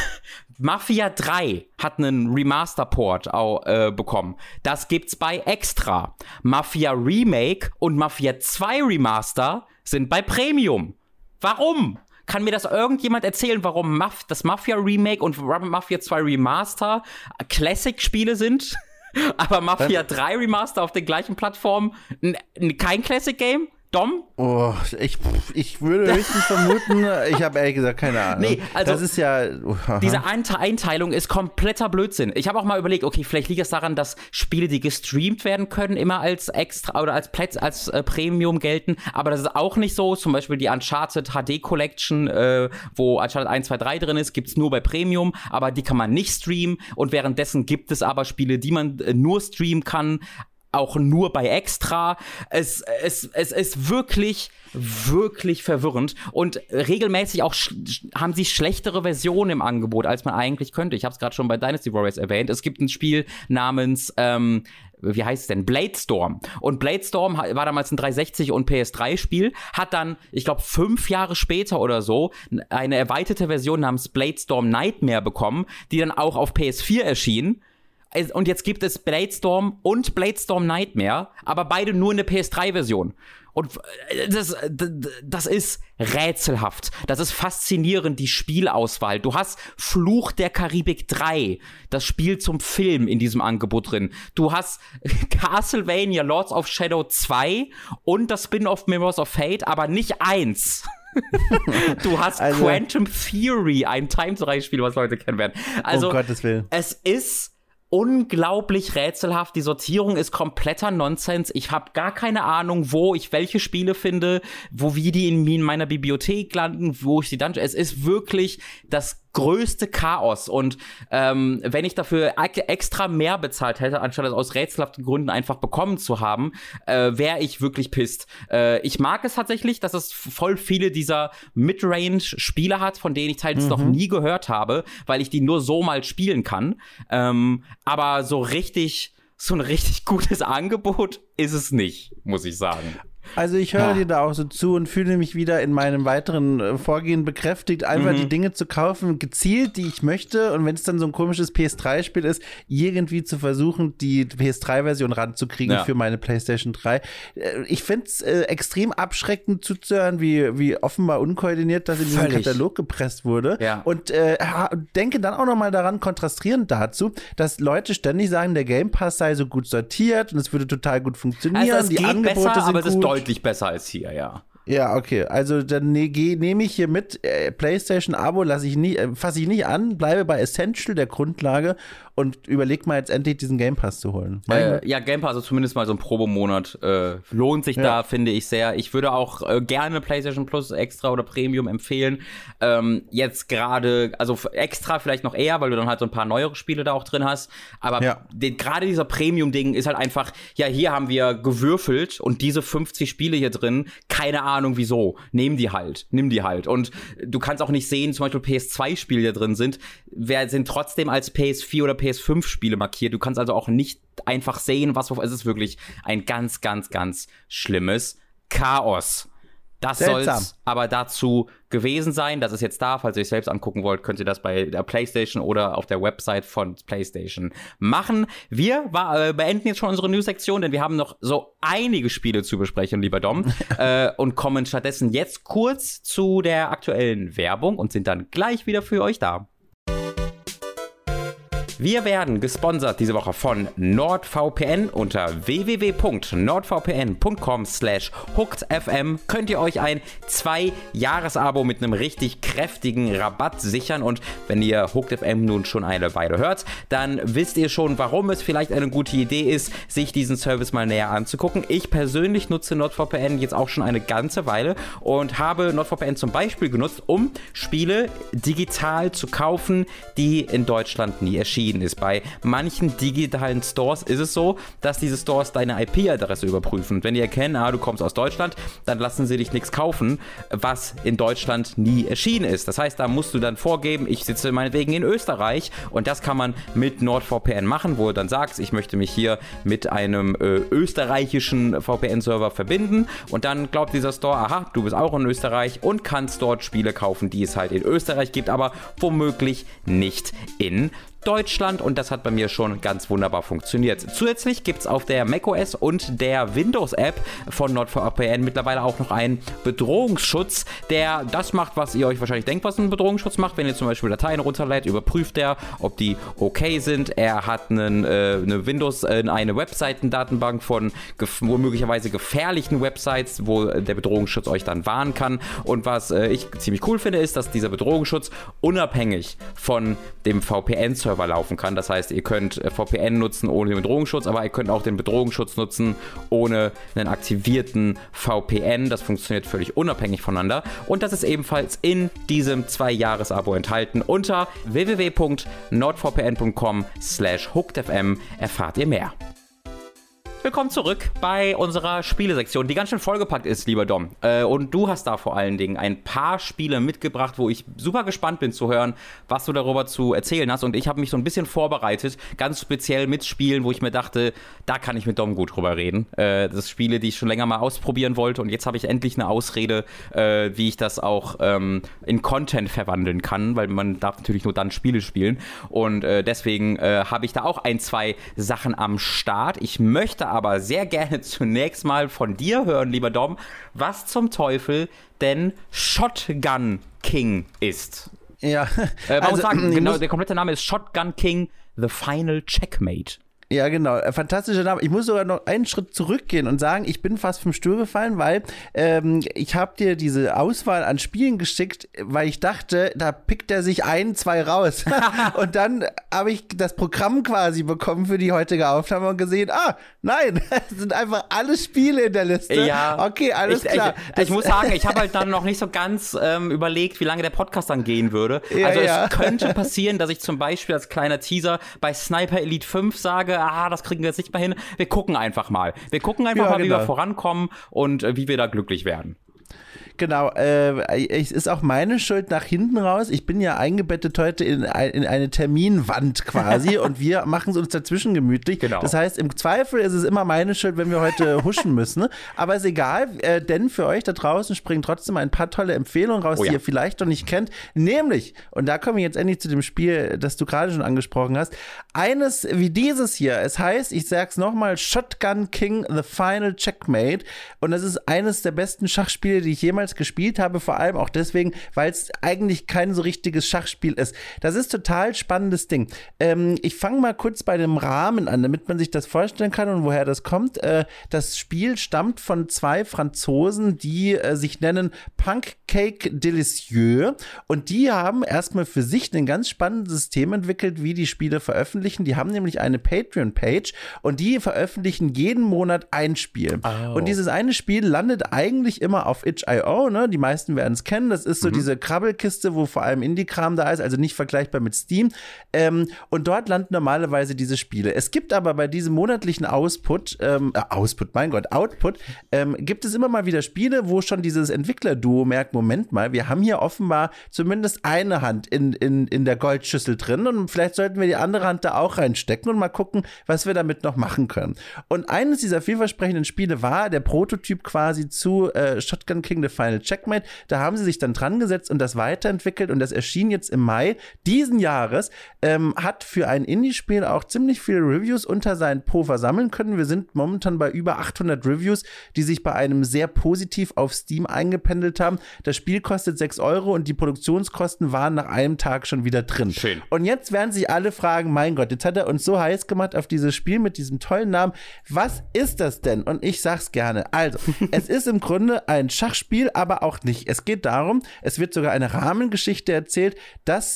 Mafia 3 hat einen Remaster-Port bekommen. Das gibt's bei Extra. Mafia Remake und Mafia 2 Remaster sind bei Premium. Warum? Kann mir das irgendjemand erzählen, warum das Mafia Remake und Mafia 2 Remaster Classic-Spiele sind? Aber Mafia 3 Remaster auf den gleichen Plattformen kein Classic-Game? Dom? Oh, ich würde höchstens vermuten, ich habe ehrlich gesagt keine Ahnung. Nee, also das ist ja... Diese Einteilung ist kompletter Blödsinn. Ich habe auch mal überlegt, okay, vielleicht liegt es daran, dass Spiele, die gestreamt werden können, immer als extra oder als Premium gelten, aber das ist auch nicht so. Zum Beispiel die Uncharted HD Collection, wo Uncharted 1, 2, 3 drin ist, gibt's nur bei Premium, aber die kann man nicht streamen und währenddessen gibt es aber Spiele, die man nur streamen kann, auch nur bei Extra. Es ist wirklich, wirklich verwirrend. Und regelmäßig auch haben sie schlechtere Versionen im Angebot, als man eigentlich könnte. Ich habe es gerade schon bei Dynasty Warriors erwähnt. Es gibt ein Spiel namens, wie heißt es denn? Bladestorm. Und Bladestorm war damals ein 360 und PS3-Spiel, hat dann, ich glaube, 5 Jahre später oder so eine erweiterte Version namens Bladestorm Nightmare bekommen, die dann auch auf PS4 erschien. Und jetzt gibt es Bladestorm und Bladestorm Nightmare, aber beide nur in der PS3-Version. Und das ist rätselhaft. Das ist faszinierend, die Spielauswahl. Du hast Fluch der Karibik 3, das Spiel zum Film in diesem Angebot drin. Du hast Castlevania Lords of Shadow 2 und das Spin-off Mirrors of Fate, aber nicht 1. Du hast Quantum Theory, ein Time-3-Spiel, was Leute kennen werden. Also, um Gottes Willen. Es ist unglaublich rätselhaft. Die Sortierung ist kompletter Nonsens. Ich habe gar keine Ahnung, wo ich welche Spiele finde, wie die in meiner Bibliothek landen, wo ich die dann... Es ist wirklich das größte Chaos. Und wenn ich dafür extra mehr bezahlt hätte, anstatt es aus rätselhaften Gründen einfach bekommen zu haben, wäre ich wirklich pisst. Ich mag es tatsächlich, dass es voll viele dieser Midrange-Spiele hat, von denen ich teils noch nie gehört habe, weil ich die nur so mal spielen kann. Aber so ein richtig gutes Angebot ist es nicht, muss ich sagen. Also ich höre dir da auch so zu und fühle mich wieder in meinem weiteren Vorgehen bekräftigt, einfach die Dinge zu kaufen, gezielt, die ich möchte, und wenn es dann so ein komisches PS3-Spiel ist, irgendwie zu versuchen, die PS3-Version ranzukriegen für meine PlayStation 3. Ich finde es extrem abschreckend zuzuhören, wie offenbar unkoordiniert das in diesen Katalog gepresst wurde. Ja. Und denke dann auch nochmal daran, kontrastierend dazu, dass Leute ständig sagen, der Game Pass sei so gut sortiert und es würde total gut funktionieren. Also es geht Angebote besser, sind aber es ist gut. deutlich besser als hier, ja. Ja, okay. Also dann nehme ich hier mit PlayStation-Abo, fasse ich nicht an, bleibe bei Essential, der Grundlage, und überleg mal jetzt endlich diesen Game Pass zu holen. Ja, Game Pass, also zumindest mal so ein Probemonat lohnt sich da, finde ich sehr. Ich würde auch gerne PlayStation Plus Extra oder Premium empfehlen. Jetzt gerade, also Extra vielleicht noch eher, weil du dann halt so ein paar neuere Spiele da auch drin hast. Aber gerade dieser Premium-Ding ist halt einfach, ja, hier haben wir gewürfelt und diese 50 Spiele hier drin, keine Ahnung wieso. Nimm die halt. Und du kannst auch nicht sehen, zum Beispiel PS2-Spiele, die da drin sind, sind trotzdem als PS4 oder PS5-Spiele markiert. Du kannst also auch nicht einfach sehen, es ist wirklich ein ganz, ganz, ganz schlimmes Chaos. Das soll es aber dazu gewesen sein. Das ist jetzt da. Falls ihr euch selbst angucken wollt, könnt ihr das bei der PlayStation oder auf der Website von PlayStation machen. Wir beenden jetzt schon unsere News-Sektion, denn wir haben noch so einige Spiele zu besprechen, lieber Dom, und kommen stattdessen jetzt kurz zu der aktuellen Werbung und sind dann gleich wieder für euch da. Wir werden gesponsert diese Woche von NordVPN. Unter www.nordvpn.com/hookedfm könnt ihr euch ein 2-Jahres-Abo mit einem richtig kräftigen Rabatt sichern. Und wenn ihr Hooked FM nun schon eine Weile hört, dann wisst ihr schon, warum es vielleicht eine gute Idee ist, sich diesen Service mal näher anzugucken. Ich persönlich nutze NordVPN jetzt auch schon eine ganze Weile und habe NordVPN zum Beispiel genutzt, um Spiele digital zu kaufen, die in Deutschland nie erschienen ist. Bei manchen digitalen Stores ist es so, dass diese Stores deine IP-Adresse überprüfen. Und wenn die erkennen, du kommst aus Deutschland, dann lassen sie dich nichts kaufen, was in Deutschland nie erschienen ist. Das heißt, da musst du dann vorgeben, ich sitze meinetwegen in Österreich, und das kann man mit NordVPN machen, wo du dann sagst, ich möchte mich hier mit einem österreichischen VPN-Server verbinden, und dann glaubt dieser Store, aha, du bist auch in Österreich und kannst dort Spiele kaufen, die es halt in Österreich gibt, aber womöglich nicht in Deutschland, und das hat bei mir schon ganz wunderbar funktioniert. Zusätzlich gibt es auf der macOS und der Windows-App von NordVPN mittlerweile auch noch einen Bedrohungsschutz, der das macht, was ihr euch wahrscheinlich denkt, was ein Bedrohungsschutz macht. Wenn ihr zum Beispiel Dateien runterlädt, überprüft er, ob die okay sind. Er hat eine Webseitendatenbank von möglicherweise gefährlichen Websites, wo der Bedrohungsschutz euch dann warnen kann. Und was ich ziemlich cool finde, ist, dass dieser Bedrohungsschutz unabhängig von dem VPN-Server laufen kann. Das heißt, ihr könnt VPN nutzen ohne den Bedrohungsschutz, aber ihr könnt auch den Bedrohungsschutz nutzen ohne einen aktivierten VPN. Das funktioniert völlig unabhängig voneinander, und das ist ebenfalls in diesem 2-Jahres-Abo enthalten. Unter www.nordvpn.com/hookedfm erfahrt ihr mehr. Willkommen zurück bei unserer Spielesektion, die ganz schön vollgepackt ist, lieber Dom. Und du hast da vor allen Dingen ein paar Spiele mitgebracht, wo ich super gespannt bin zu hören, was du darüber zu erzählen hast. Und ich habe mich so ein bisschen vorbereitet, ganz speziell mit Spielen, wo ich mir dachte, da kann ich mit Dom gut drüber reden. Das sind Spiele, die ich schon länger mal ausprobieren wollte, und jetzt habe ich endlich eine Ausrede, wie ich das auch in Content verwandeln kann, weil man darf natürlich nur dann Spiele spielen. Und deswegen habe ich da auch 2 Sachen am Start. Ich möchte aber sehr gerne zunächst mal von dir hören, lieber Dom, was zum Teufel denn Shotgun King ist. Ja, man muss sagen, genau, der komplette Name ist Shotgun King The Final Checkmate. Ja, genau. Fantastischer Name. Ich muss sogar noch einen Schritt zurückgehen und sagen, ich bin fast vom Stuhl gefallen, weil ich habe dir diese Auswahl an Spielen geschickt, weil ich dachte, da pickt er sich 2 raus. Und dann habe ich das Programm quasi bekommen für die heutige Aufnahme und gesehen, nein, es sind einfach alle Spiele in der Liste. Ja. Okay, alles klar. Ich muss sagen, ich habe halt dann noch nicht so ganz überlegt, wie lange der Podcast dann gehen würde. Ja, also es könnte passieren, dass ich zum Beispiel als kleiner Teaser bei Sniper Elite 5 sage, das kriegen wir jetzt nicht mehr hin. Wir gucken einfach mal. Wie wir vorankommen und wie wir da glücklich werden. Genau, es ist auch meine Schuld nach hinten raus. Ich bin ja eingebettet heute in eine Terminwand quasi und wir machen es uns dazwischen gemütlich. Genau. Das heißt, im Zweifel ist es immer meine Schuld, wenn wir heute huschen müssen. Aber ist egal, denn für euch da draußen springen trotzdem ein paar tolle Empfehlungen raus, die ihr vielleicht noch nicht kennt. Nämlich, und da komme ich jetzt endlich zu dem Spiel, das du gerade schon angesprochen hast, eines wie dieses hier. Es heißt, ich sag's nochmal, Shotgun King The Final Checkmate. Und das ist eines der besten Schachspiele, die ich jemals gespielt habe, vor allem auch deswegen, weil es eigentlich kein so richtiges Schachspiel ist. Das ist total spannendes Ding. Ich fange mal kurz bei dem Rahmen an, damit man sich das vorstellen kann und woher das kommt. Das Spiel stammt von 2 Franzosen, die sich nennen Pancake Delicieux, und die haben erstmal für sich ein ganz spannendes System entwickelt, wie die Spiele veröffentlichen. Die haben nämlich eine Patreon-Page und die veröffentlichen jeden Monat ein Spiel. Oh. Und dieses eine Spiel landet eigentlich immer auf itch.io, ne? Die meisten werden es kennen. Das ist so diese Krabbelkiste, wo vor allem Indie-Kram da ist, also nicht vergleichbar mit Steam. Und dort landen normalerweise diese Spiele. Es gibt aber bei diesem monatlichen Output, gibt es immer mal wieder Spiele, wo schon dieses Entwicklerduo merkt, Moment mal, wir haben hier offenbar zumindest eine Hand in der Goldschüssel drin und vielleicht sollten wir die andere Hand da auch reinstecken und mal gucken, was wir damit noch machen können. Und eines dieser vielversprechenden Spiele war der Prototyp quasi zu Shotgun King The Final Checkmate. Da haben sie sich dann dran gesetzt und das weiterentwickelt und das erschien jetzt im Mai diesen Jahres. Hat für ein Indie-Spiel auch ziemlich viele Reviews unter seinen Po versammeln können. Wir sind momentan bei über 800 Reviews, die sich bei einem sehr positiv auf Steam eingependelt haben. Das Spiel kostet 6 € und die Produktionskosten waren nach einem Tag schon wieder drin. Schön. Und jetzt werden sich alle fragen, mein Gott, jetzt hat er uns so heiß gemacht auf dieses Spiel mit diesem tollen Namen. Was ist das denn? Und ich sag's gerne. Also, es ist im Grunde ein Schachspiel, aber auch nicht. Es geht darum, es wird sogar eine Rahmengeschichte erzählt, dass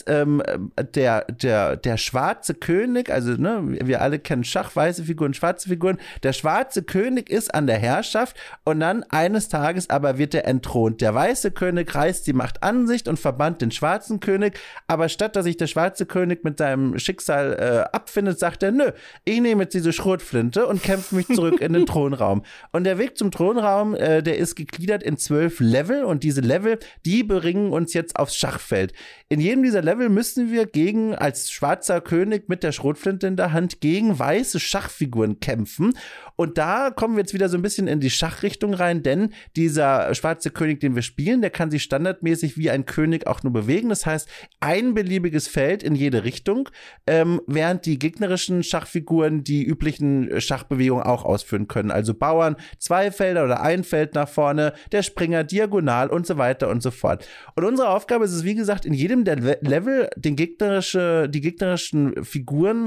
der schwarze König, also ne, wir alle kennen Schach, weiße Figuren, schwarze Figuren, der schwarze König ist an der Herrschaft und dann eines Tages aber wird er entthront. Der weiße König reißt die Macht an sich und verbannt den schwarzen König, aber statt dass sich der schwarze König mit seinem Schicksal abfindet, sagt er, nö, ich nehme jetzt diese Schrotflinte und kämpfe mich zurück in den Thronraum. Und der Weg zum Thronraum, der ist gegliedert in 12 Level und diese Level, die bringen uns jetzt aufs Schachfeld. In jedem dieser Level müssen wir als schwarzer König mit der Schrotflinte in der Hand gegen weiße Schachfiguren kämpfen. Und da kommen wir jetzt wieder so ein bisschen in die Schachrichtung rein, denn dieser schwarze König, den wir spielen, der kann sich standardmäßig wie ein König auch nur bewegen. Das heißt, ein beliebiges Feld in jede Richtung, während die gegnerischen Schachfiguren die üblichen Schachbewegungen auch ausführen können. Also Bauern, 2 Felder oder ein Feld nach vorne, der Springer diagonal und so weiter und so fort. Und unsere Aufgabe ist es, wie gesagt, in jedem der Level die gegnerischen Figuren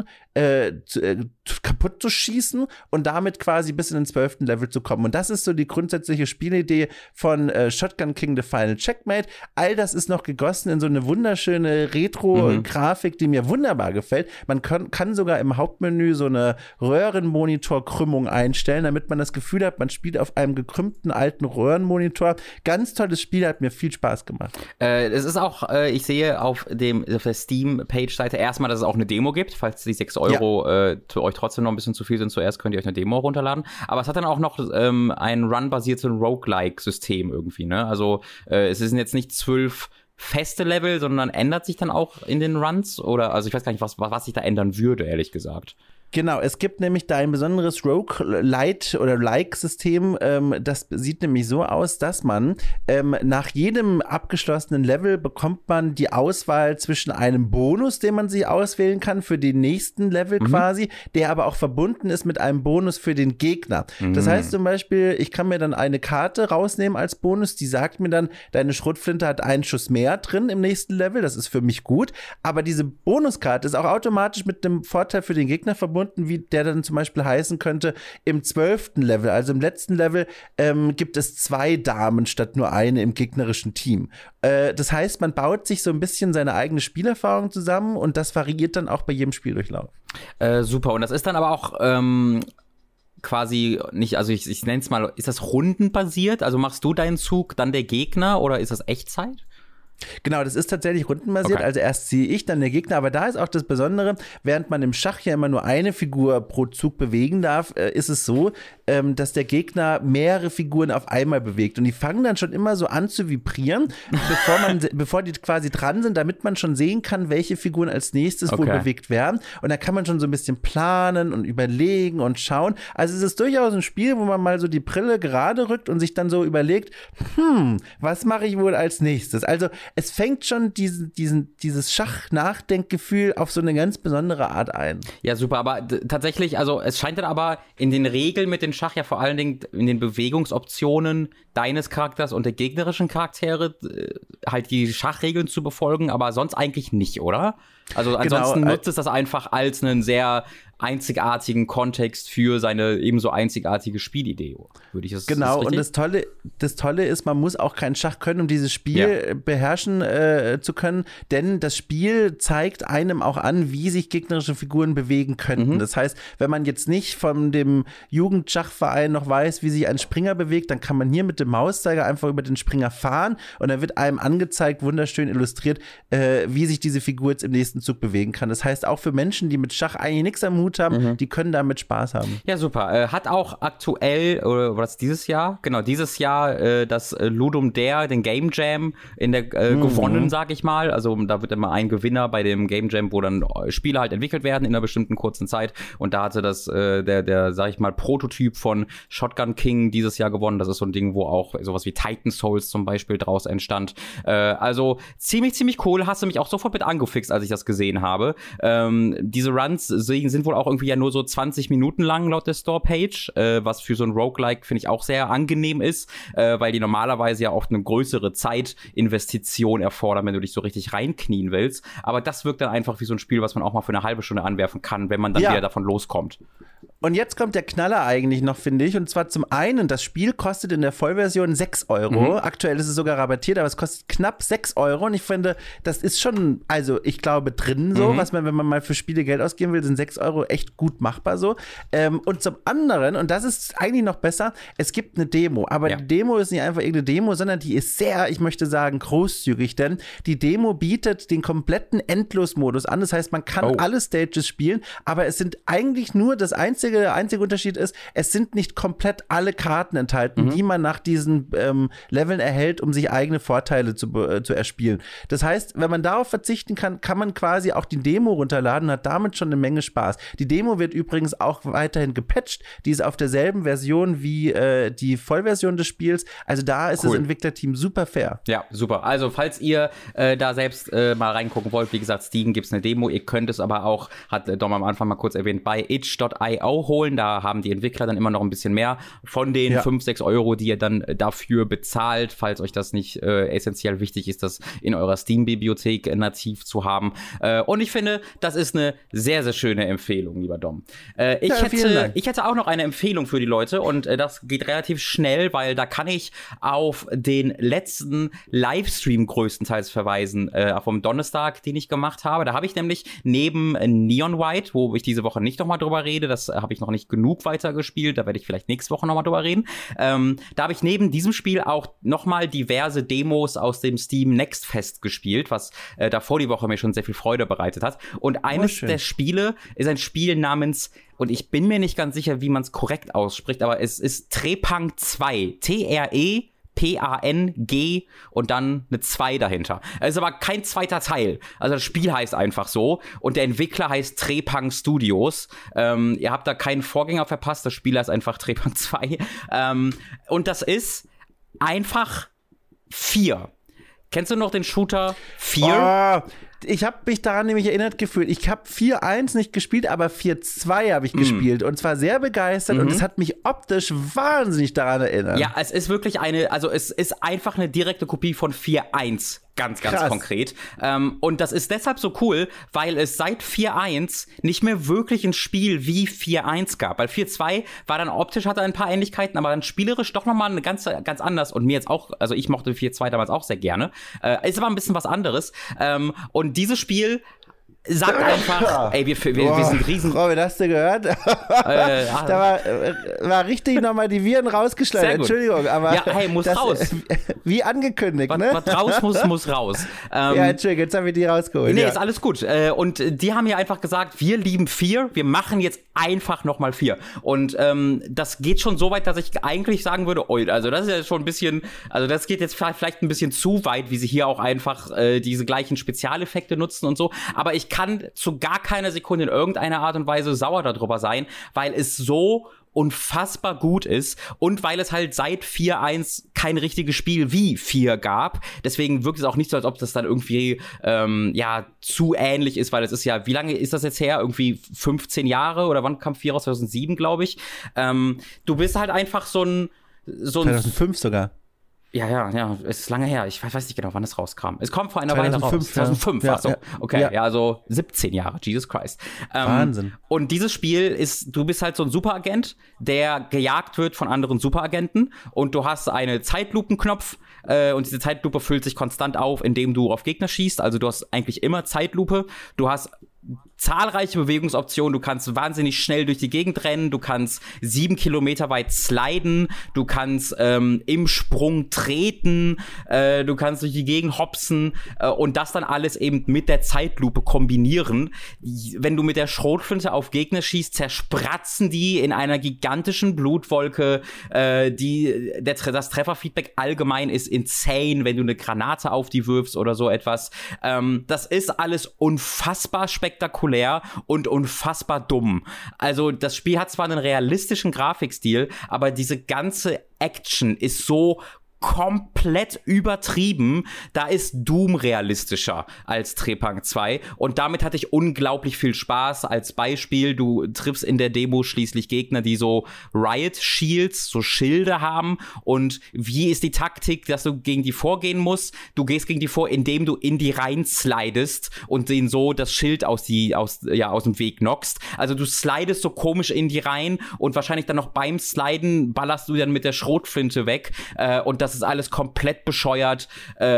kaputt zu schießen und damit quasi bis in den 12. Level zu kommen. Und das ist so die grundsätzliche Spielidee von Shotgun King The Final Checkmate. All das ist noch gegossen in so eine wunderschöne Retro-Grafik, die mir wunderbar gefällt. Man kann sogar im Hauptmenü so eine Röhrenmonitor-Krümmung einstellen, damit man das Gefühl hat, man spielt auf einem gekrümmten alten Röhrenmonitor. Ganz tolles Spiel, hat mir viel Spaß gemacht. Es ist auch, ich sehe auf der Steam-Page-Seite erstmal, dass es auch eine Demo gibt, falls die 6 € für euch trotzdem noch ein bisschen zu viel sind. Zuerst könnt ihr euch eine Demo runterladen. Aber es hat dann auch noch ein Run-basiertes Roguelike-System irgendwie, ne? Also es sind jetzt nicht 12 feste Level, sondern ändert sich dann auch in den Runs? Oder, also ich weiß gar nicht, was sich da ändern würde, ehrlich gesagt. Genau, es gibt nämlich da ein besonderes Roguelite oder Like-System. Das sieht nämlich so aus, dass man nach jedem abgeschlossenen Level bekommt man die Auswahl zwischen einem Bonus, den man sich auswählen kann für den nächsten Level quasi, der aber auch verbunden ist mit einem Bonus für den Gegner. Das heißt zum Beispiel, ich kann mir dann eine Karte rausnehmen als Bonus, die sagt mir dann, deine Schrotflinte hat einen Schuss mehr drin im nächsten Level, das ist für mich gut, aber diese Bonuskarte ist auch automatisch mit einem Vorteil für den Gegner verbunden, wie der dann zum Beispiel heißen könnte, im 12. Level, also im letzten Level, gibt es 2 Damen statt nur eine im gegnerischen Team. Das heißt, man baut sich so ein bisschen seine eigene Spielerfahrung zusammen und das variiert dann auch bei jedem Spieldurchlauf. Super, und das ist dann aber auch quasi nicht, also ich nenne es mal, ist das rundenbasiert? Also machst du deinen Zug, dann der Gegner oder ist das Echtzeit? Genau, das ist tatsächlich rundenbasiert, okay. Also erst ziehe ich, dann der Gegner, aber da ist auch das Besondere, während man im Schach ja immer nur eine Figur pro Zug bewegen darf, ist es so, dass der mehrere Figuren auf einmal bewegt und die fangen dann schon immer so an zu vibrieren, bevor die quasi dran sind, damit man schon sehen kann, welche Figuren als nächstes wohl bewegt werden und da kann man schon so ein bisschen planen und überlegen und schauen, also es ist durchaus ein Spiel, wo man mal so die Brille gerade rückt und sich dann so überlegt, was mache ich wohl als nächstes, also es fängt schon dieses Schach-Nachdenkgefühl auf so eine ganz besondere Art ein. Ja, super, aber tatsächlich, also es scheint dann aber in den Regeln mit den Schach ja vor allen Dingen in den Bewegungsoptionen deines Charakters und der gegnerischen Charaktere halt die Schachregeln zu befolgen, aber sonst eigentlich nicht, oder? Also ansonsten nutzt es das einfach als einen sehr einzigartigen Kontext für seine ebenso einzigartige Spielidee, würde ich es sagen. Genau, und das Tolle ist, man muss auch kein Schach können, um dieses Spiel beherrschen zu können, denn das Spiel zeigt einem auch an, wie sich gegnerische Figuren bewegen könnten. Das heißt, wenn man jetzt nicht von dem Jugendschachverein noch weiß, wie sich ein Springer bewegt, dann kann man hier mit dem Mauszeiger einfach über den Springer fahren und dann wird einem angezeigt, wunderschön illustriert, wie sich diese Figur jetzt im nächsten Zug bewegen kann. Das heißt, auch für Menschen, die mit Schach eigentlich nichts am Hut Mut haben, die können damit Spaß haben. Ja, super. Hat auch aktuell, oder war das dieses Jahr? Genau, dieses Jahr das Ludum Dare, den Game Jam gewonnen, sag ich mal. Also da wird immer ein Gewinner bei dem Game Jam, wo dann Spiele halt entwickelt werden in einer bestimmten kurzen Zeit. Und da hatte das der sag ich mal, Prototyp von Shotgun King dieses Jahr gewonnen. Das ist so ein Ding, wo auch sowas wie Titan Souls zum Beispiel draus entstand. Also ziemlich cool. Hast du mich auch sofort mit angefixt, als ich das gesehen habe. Diese Runs sind wohl auch irgendwie ja nur so 20 Minuten lang laut der Store-Page, was für so ein Roguelike, finde ich, auch sehr angenehm ist, weil die normalerweise ja oft eine größere Zeitinvestition erfordern, wenn du dich so richtig reinknien willst. Aber das wirkt dann einfach wie so ein Spiel, was man auch mal für eine halbe Stunde anwerfen kann, wenn man dann wieder davon loskommt. Und jetzt kommt der Knaller eigentlich noch, finde ich. Und zwar zum einen, das Spiel kostet in der Vollversion 6 Euro. Aktuell ist es sogar rabattiert, aber es kostet knapp 6 Euro. Und ich finde, das ist schon, also ich glaube, drin so, was man, wenn man mal für Spiele Geld ausgeben will, sind 6 Euro echt gut machbar so. Und zum anderen, und das ist eigentlich noch besser, es gibt eine Demo. Aber die Demo ist nicht einfach irgendeine Demo, sondern die ist sehr, ich möchte sagen, großzügig. Denn die Demo bietet den kompletten Endlosmodus an. Das heißt, man kann alle Stages spielen, aber es sind eigentlich nur der einzige Unterschied ist, es sind nicht komplett alle Karten enthalten, die man nach diesen Leveln erhält, um sich eigene Vorteile zu erspielen. Das heißt, wenn man darauf verzichten kann, kann man quasi auch die Demo runterladen und hat damit schon eine Menge Spaß. Die Demo wird übrigens auch weiterhin gepatcht. Die ist auf derselben Version wie die Vollversion des Spiels. Also da ist das Entwicklerteam super fair. Ja, super. Also falls ihr da selbst mal reingucken wollt, wie gesagt, Steam gibt es eine Demo. Ihr könnt es aber auch, hat Dom am Anfang mal kurz erwähnt, bei itch.io holen. Da haben die Entwickler dann immer noch ein bisschen mehr von den 5-6 Euro, die ihr dann dafür bezahlt, falls euch das nicht essentiell wichtig ist, das in eurer Steam-Bibliothek nativ zu haben. Und ich finde, das ist eine sehr, sehr schöne Empfehlung, lieber Dom. Ich hätte auch noch eine Empfehlung für die Leute und das geht relativ schnell, weil da kann ich auf den letzten Livestream größtenteils verweisen, vom Donnerstag, den ich gemacht habe. Da habe ich nämlich neben Neon White, wo ich diese Woche nicht nochmal drüber rede, das habe ich noch nicht genug weitergespielt, da werde ich vielleicht nächste Woche nochmal drüber reden. Da habe ich neben diesem Spiel auch nochmal diverse Demos aus dem Steam Next Fest gespielt, was davor die Woche mir schon sehr viel Freude bereitet hat. Und eines der Spiele ist ein Spiel namens, und ich bin mir nicht ganz sicher, wie man es korrekt ausspricht, aber es ist Trepang 2. Trepang und dann eine 2 dahinter. Es ist aber kein zweiter Teil. Also das Spiel heißt einfach so und der Entwickler heißt Trepang Studios. Ihr habt da keinen Vorgänger verpasst, das Spiel heißt einfach Trepang 2. Und das ist einfach 4. Kennst du noch den Shooter 4? Ich habe mich daran nämlich erinnert gefühlt. Ich habe 4.1 nicht gespielt, aber 4.2 habe ich gespielt und zwar sehr begeistert und es hat mich optisch wahnsinnig daran erinnert. Ja, es ist wirklich es ist einfach eine direkte Kopie von 4.1. Ganz konkret. Und das ist deshalb so cool, weil es seit 4.1 nicht mehr wirklich ein Spiel wie 4.1 gab. Weil 4.2 war dann optisch, hatte ein paar Ähnlichkeiten, aber dann spielerisch doch nochmal eine ganz anders. Und mir jetzt auch, also ich mochte 4.2 damals auch sehr gerne. Ist aber ein bisschen was anderes. Und dieses Spiel sagt einfach, ey, wir sind riesen... Robin, hast du gehört? Da war richtig nochmal die Viren rausgeschleudert. Entschuldigung, aber... Ja, hey, muss raus. Wie angekündigt, ne? Was raus muss raus. Ja, Entschuldigung, jetzt haben wir die rausgeholt. Nee, ist alles gut. Und die haben ja einfach gesagt, wir lieben 4, wir machen jetzt einfach nochmal 4. Und das geht schon so weit, dass ich eigentlich sagen würde, also das ist ja schon ein bisschen, also das geht jetzt vielleicht ein bisschen zu weit, wie sie hier auch einfach diese gleichen Spezialeffekte nutzen und so. Aber ich kann zu gar keiner Sekunde in irgendeiner Art und Weise sauer darüber sein, weil es so unfassbar gut ist und weil es halt seit 4.1 kein richtiges Spiel wie 4 gab. Deswegen wirkt es auch nicht so, als ob das dann irgendwie zu ähnlich ist, weil es ist ja, wie lange ist das jetzt her? Irgendwie 15 Jahre oder wann kam 4 raus? 2007, glaube ich. Du bist halt einfach so ein 2005 sogar. Ja, es ist lange her. Ich weiß nicht genau, wann es rauskam. Es kommt vor einer Weile raus. 2005, ja. Achso. Okay, ja, also 17 Jahre, Jesus Christ. Wahnsinn. Und dieses Spiel ist, du bist halt so ein Superagent, der gejagt wird von anderen Superagenten und du hast einen Zeitlupenknopf und diese Zeitlupe füllt sich konstant auf, indem du auf Gegner schießt. Also du hast eigentlich immer Zeitlupe. Du hast zahlreiche Bewegungsoptionen, du kannst wahnsinnig schnell durch die Gegend rennen, du kannst 7 Kilometer weit sliden, du kannst im Sprung treten, du kannst durch die Gegend hopsen und das dann alles eben mit der Zeitlupe kombinieren. Wenn du mit der Schrotflinte auf Gegner schießt, zerspratzen die in einer gigantischen Blutwolke, das Trefferfeedback allgemein ist insane, wenn du eine Granate auf die wirfst oder so etwas. Das ist alles unfassbar spektakulär und unfassbar dumm. Also das Spiel hat zwar einen realistischen Grafikstil, aber diese ganze Action ist so komplett übertrieben. Da ist Doom realistischer als Trepang 2 und damit hatte ich unglaublich viel Spaß. Als Beispiel, du triffst in der Demo schließlich Gegner, die so Riot Shields, so Schilde haben und wie ist die Taktik, dass du gegen die vorgehen musst? Du gehst gegen die vor, indem du in die rein slidest und denen so das Schild aus dem Weg knockst. Also du slidest so komisch in die rein und wahrscheinlich dann noch beim Sliden ballerst du dann mit der Schrotflinte weg und das ist alles komplett bescheuert.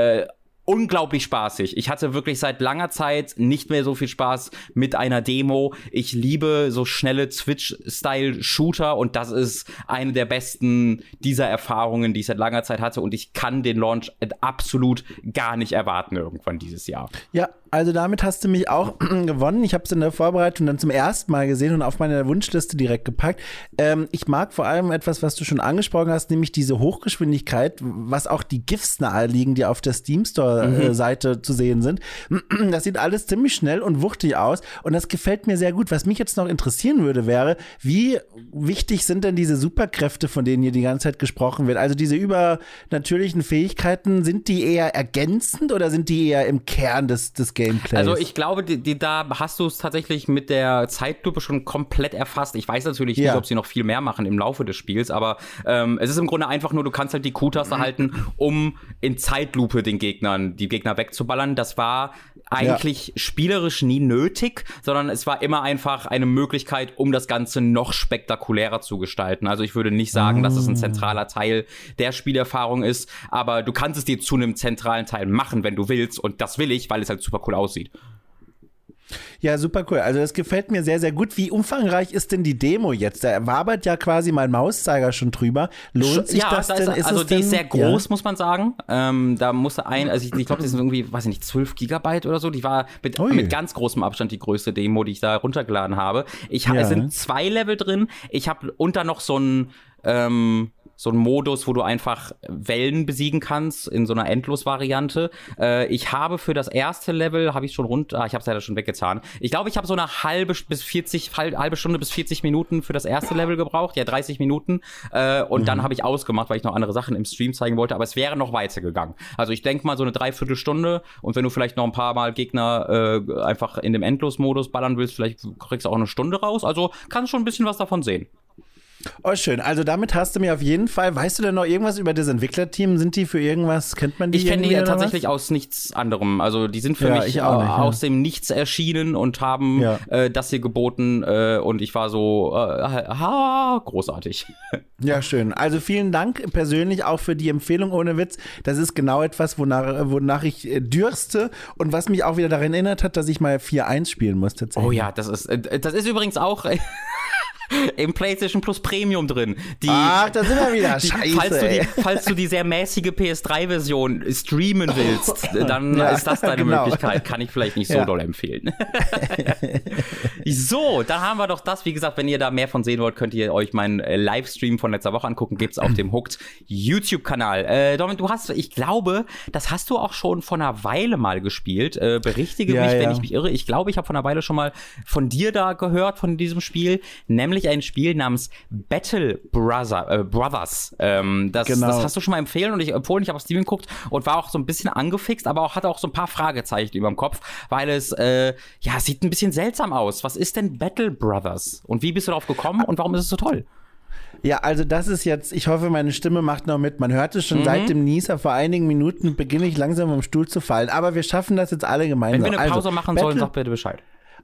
Unglaublich spaßig. Ich hatte wirklich seit langer Zeit nicht mehr so viel Spaß mit einer Demo. Ich liebe so schnelle Twitch-Style-Shooter und das ist eine der besten dieser Erfahrungen, die ich seit langer Zeit hatte und ich kann den Launch absolut gar nicht erwarten irgendwann dieses Jahr. Ja, also damit hast du mich auch gewonnen. Ich habe es in der Vorbereitung dann zum ersten Mal gesehen und auf meine Wunschliste direkt gepackt. Ich mag vor allem etwas, was du schon angesprochen hast, nämlich diese Hochgeschwindigkeit, was auch die GIFs naheliegen, die auf der Steam Store Seite zu sehen sind. Das sieht alles ziemlich schnell und wuchtig aus und das gefällt mir sehr gut. Was mich jetzt noch interessieren würde, wäre, wie wichtig sind denn diese Superkräfte, von denen hier die ganze Zeit gesprochen wird? Also diese übernatürlichen Fähigkeiten, sind die eher ergänzend oder sind die eher im Kern des Gameplays? Also ich glaube, da hast du es tatsächlich mit der Zeitlupe schon komplett erfasst. Ich weiß natürlich nicht, ob sie noch viel mehr machen im Laufe des Spiels, aber es ist im Grunde einfach nur, du kannst halt die Q-Taste halten, um in Zeitlupe die Gegner wegzuballern. Das war eigentlich spielerisch nie nötig, sondern es war immer einfach eine Möglichkeit, um das Ganze noch spektakulärer zu gestalten. Also ich würde nicht sagen, dass es ein zentraler Teil der Spielerfahrung ist, aber du kannst es dir zu einem zentralen Teil machen, wenn du willst und das will ich, weil es halt super cool aussieht. Ja, super cool. Also das gefällt mir sehr, sehr gut. Wie umfangreich ist denn die Demo jetzt? Da wabert ja quasi mein Mauszeiger schon drüber. Lohnt sich das denn? Die ist sehr groß, muss man sagen. Da musste ich glaube, das sind irgendwie, weiß ich nicht, 12 Gigabyte oder so. Die war mit ganz großem Abstand die größte Demo, die ich da runtergeladen habe. Es sind 2 Level drin. Ich habe unter noch so ein Modus, wo du einfach Wellen besiegen kannst in so einer Endlos-Variante. Ich habe für das erste Level, ich habe es leider schon weggetan. Ich glaube, ich habe so eine halbe Stunde bis 40 Minuten für das erste Level gebraucht, 30 Minuten. Und dann habe ich ausgemacht, weil ich noch andere Sachen im Stream zeigen wollte, aber es wäre noch weitergegangen. Also ich denke mal so eine Dreiviertelstunde und wenn du vielleicht noch ein paar Mal Gegner einfach in dem Endlos-Modus ballern willst, vielleicht kriegst du auch eine Stunde raus. Also kannst schon ein bisschen was davon sehen. Oh, schön. Also damit hast du mir auf jeden Fall, weißt du denn noch irgendwas über das Entwicklerteam? Sind die für irgendwas, kennt man die? Ich kenne die tatsächlich aus nichts anderem. Also die sind für mich aus dem Nichts erschienen und haben das hier geboten und ich war so, großartig. Ja, schön. Also vielen Dank persönlich auch für die Empfehlung, ohne Witz. Das ist genau etwas, wonach ich dürste und was mich auch wieder daran erinnert hat, dass ich mal 4.1 spielen muss tatsächlich. Oh ja, das ist übrigens auch im PlayStation Plus Premium drin. Da sind wir wieder. Scheiße, falls du die sehr mäßige PS3-Version streamen willst, dann ist das deine Möglichkeit. Kann ich vielleicht nicht so doll empfehlen. So, dann haben wir doch das. Wie gesagt, wenn ihr da mehr von sehen wollt, könnt ihr euch meinen Livestream von letzter Woche angucken. Gibt's auf dem Hooked YouTube-Kanal. Dominik, ich glaube, das hast du auch schon vor einer Weile mal gespielt. Berichtige mich, wenn ich mich irre. Ich glaube, ich habe vor einer Weile schon mal von dir da gehört, von diesem Spiel. Nämlich ein Spiel namens Battle Brothers. Das hast du schon mal empfohlen. Ich habe auf Steam geguckt und war auch so ein bisschen angefixt, aber hatte auch so ein paar Fragezeichen über dem Kopf, weil es sieht ein bisschen seltsam aus. Was ist denn Battle Brothers? Und wie bist du darauf gekommen und warum ist es so toll? Ja, also das ist jetzt, ich hoffe, meine Stimme macht noch mit. Man hört es schon seit dem Nieser. Vor einigen Minuten beginne ich langsam vom Stuhl zu fallen. Aber wir schaffen das jetzt alle gemeinsam. Wenn wir eine Pause machen sollen, sag bitte Bescheid.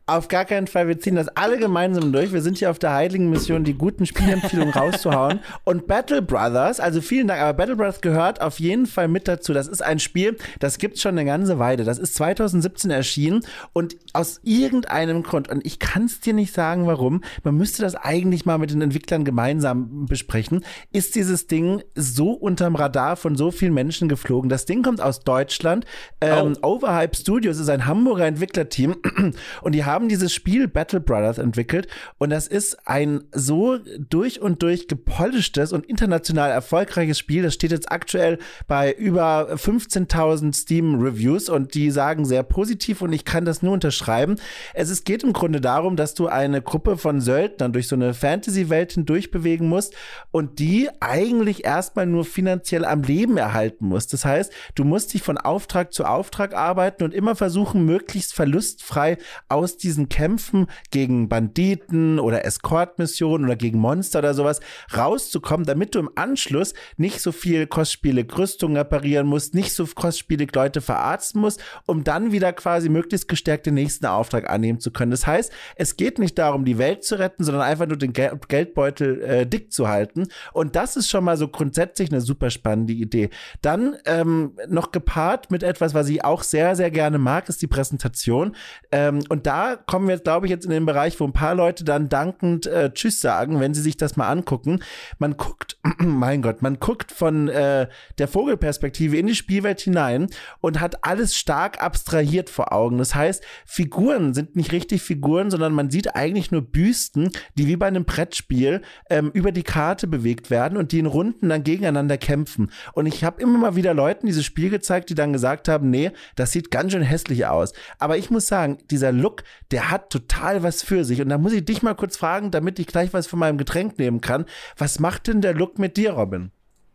Auf gar keinen Fall. Wir ziehen das alle gemeinsam durch. Wir sind hier auf der heiligen Mission, die guten Spielempfehlungen rauszuhauen. Und Battle Brothers, also vielen Dank, aber Battle Brothers gehört auf jeden Fall mit dazu. Das ist ein Spiel, das gibt's schon eine ganze Weile. Das ist 2017 erschienen und aus irgendeinem Grund, und ich kann es dir nicht sagen, warum, man müsste das eigentlich mal mit den Entwicklern gemeinsam besprechen, ist dieses Ding so unterm Radar von so vielen Menschen geflogen. Das Ding kommt aus Deutschland. Overhype Studios ist ein Hamburger Entwicklerteam und die haben dieses Spiel Battle Brothers entwickelt und das ist ein so durch und durch gepolischtes und international erfolgreiches Spiel. Das steht jetzt aktuell bei über 15.000 Steam-Reviews und die sagen sehr positiv und ich kann das nur unterschreiben. Geht im Grunde darum, dass du eine Gruppe von Söldnern durch so eine Fantasy-Welt hindurch bewegen musst und die eigentlich erstmal nur finanziell am Leben erhalten musst. Das heißt, du musst dich von Auftrag zu Auftrag arbeiten und immer versuchen, möglichst verlustfrei aus diesen Kämpfen gegen Banditen oder Escort-Missionen oder gegen Monster oder sowas rauszukommen, damit du im Anschluss nicht so viel kostspielige Rüstung reparieren musst, nicht so kostspielig Leute verarzten musst, um dann wieder quasi möglichst gestärkt den nächsten Auftrag annehmen zu können. Das heißt, es geht nicht darum, die Welt zu retten, sondern einfach nur den Geldbeutel dick zu halten. Und das ist schon mal so grundsätzlich eine super spannende Idee. Dann noch gepaart mit etwas, was ich auch sehr, sehr gerne mag, ist die Präsentation. Und da kommen wir, glaube ich, jetzt in den Bereich, wo ein paar Leute dann dankend Tschüss sagen, wenn sie sich das mal angucken. Man guckt, mein Gott, man guckt von der Vogelperspektive in die Spielwelt hinein und hat alles stark abstrahiert vor Augen. Das heißt, Figuren sind nicht richtig Figuren, sondern man sieht eigentlich nur Büsten, die wie bei einem Brettspiel über die Karte bewegt werden und die in Runden dann gegeneinander kämpfen. Und ich habe immer mal wieder Leuten dieses Spiel gezeigt, die dann gesagt haben, nee, das sieht ganz schön hässlich aus. Aber ich muss sagen, dieser Look, der hat total was für sich. Und da muss ich dich mal kurz fragen, damit ich gleich was von meinem Getränk nehmen kann. Was macht denn der Look mit dir, Robin?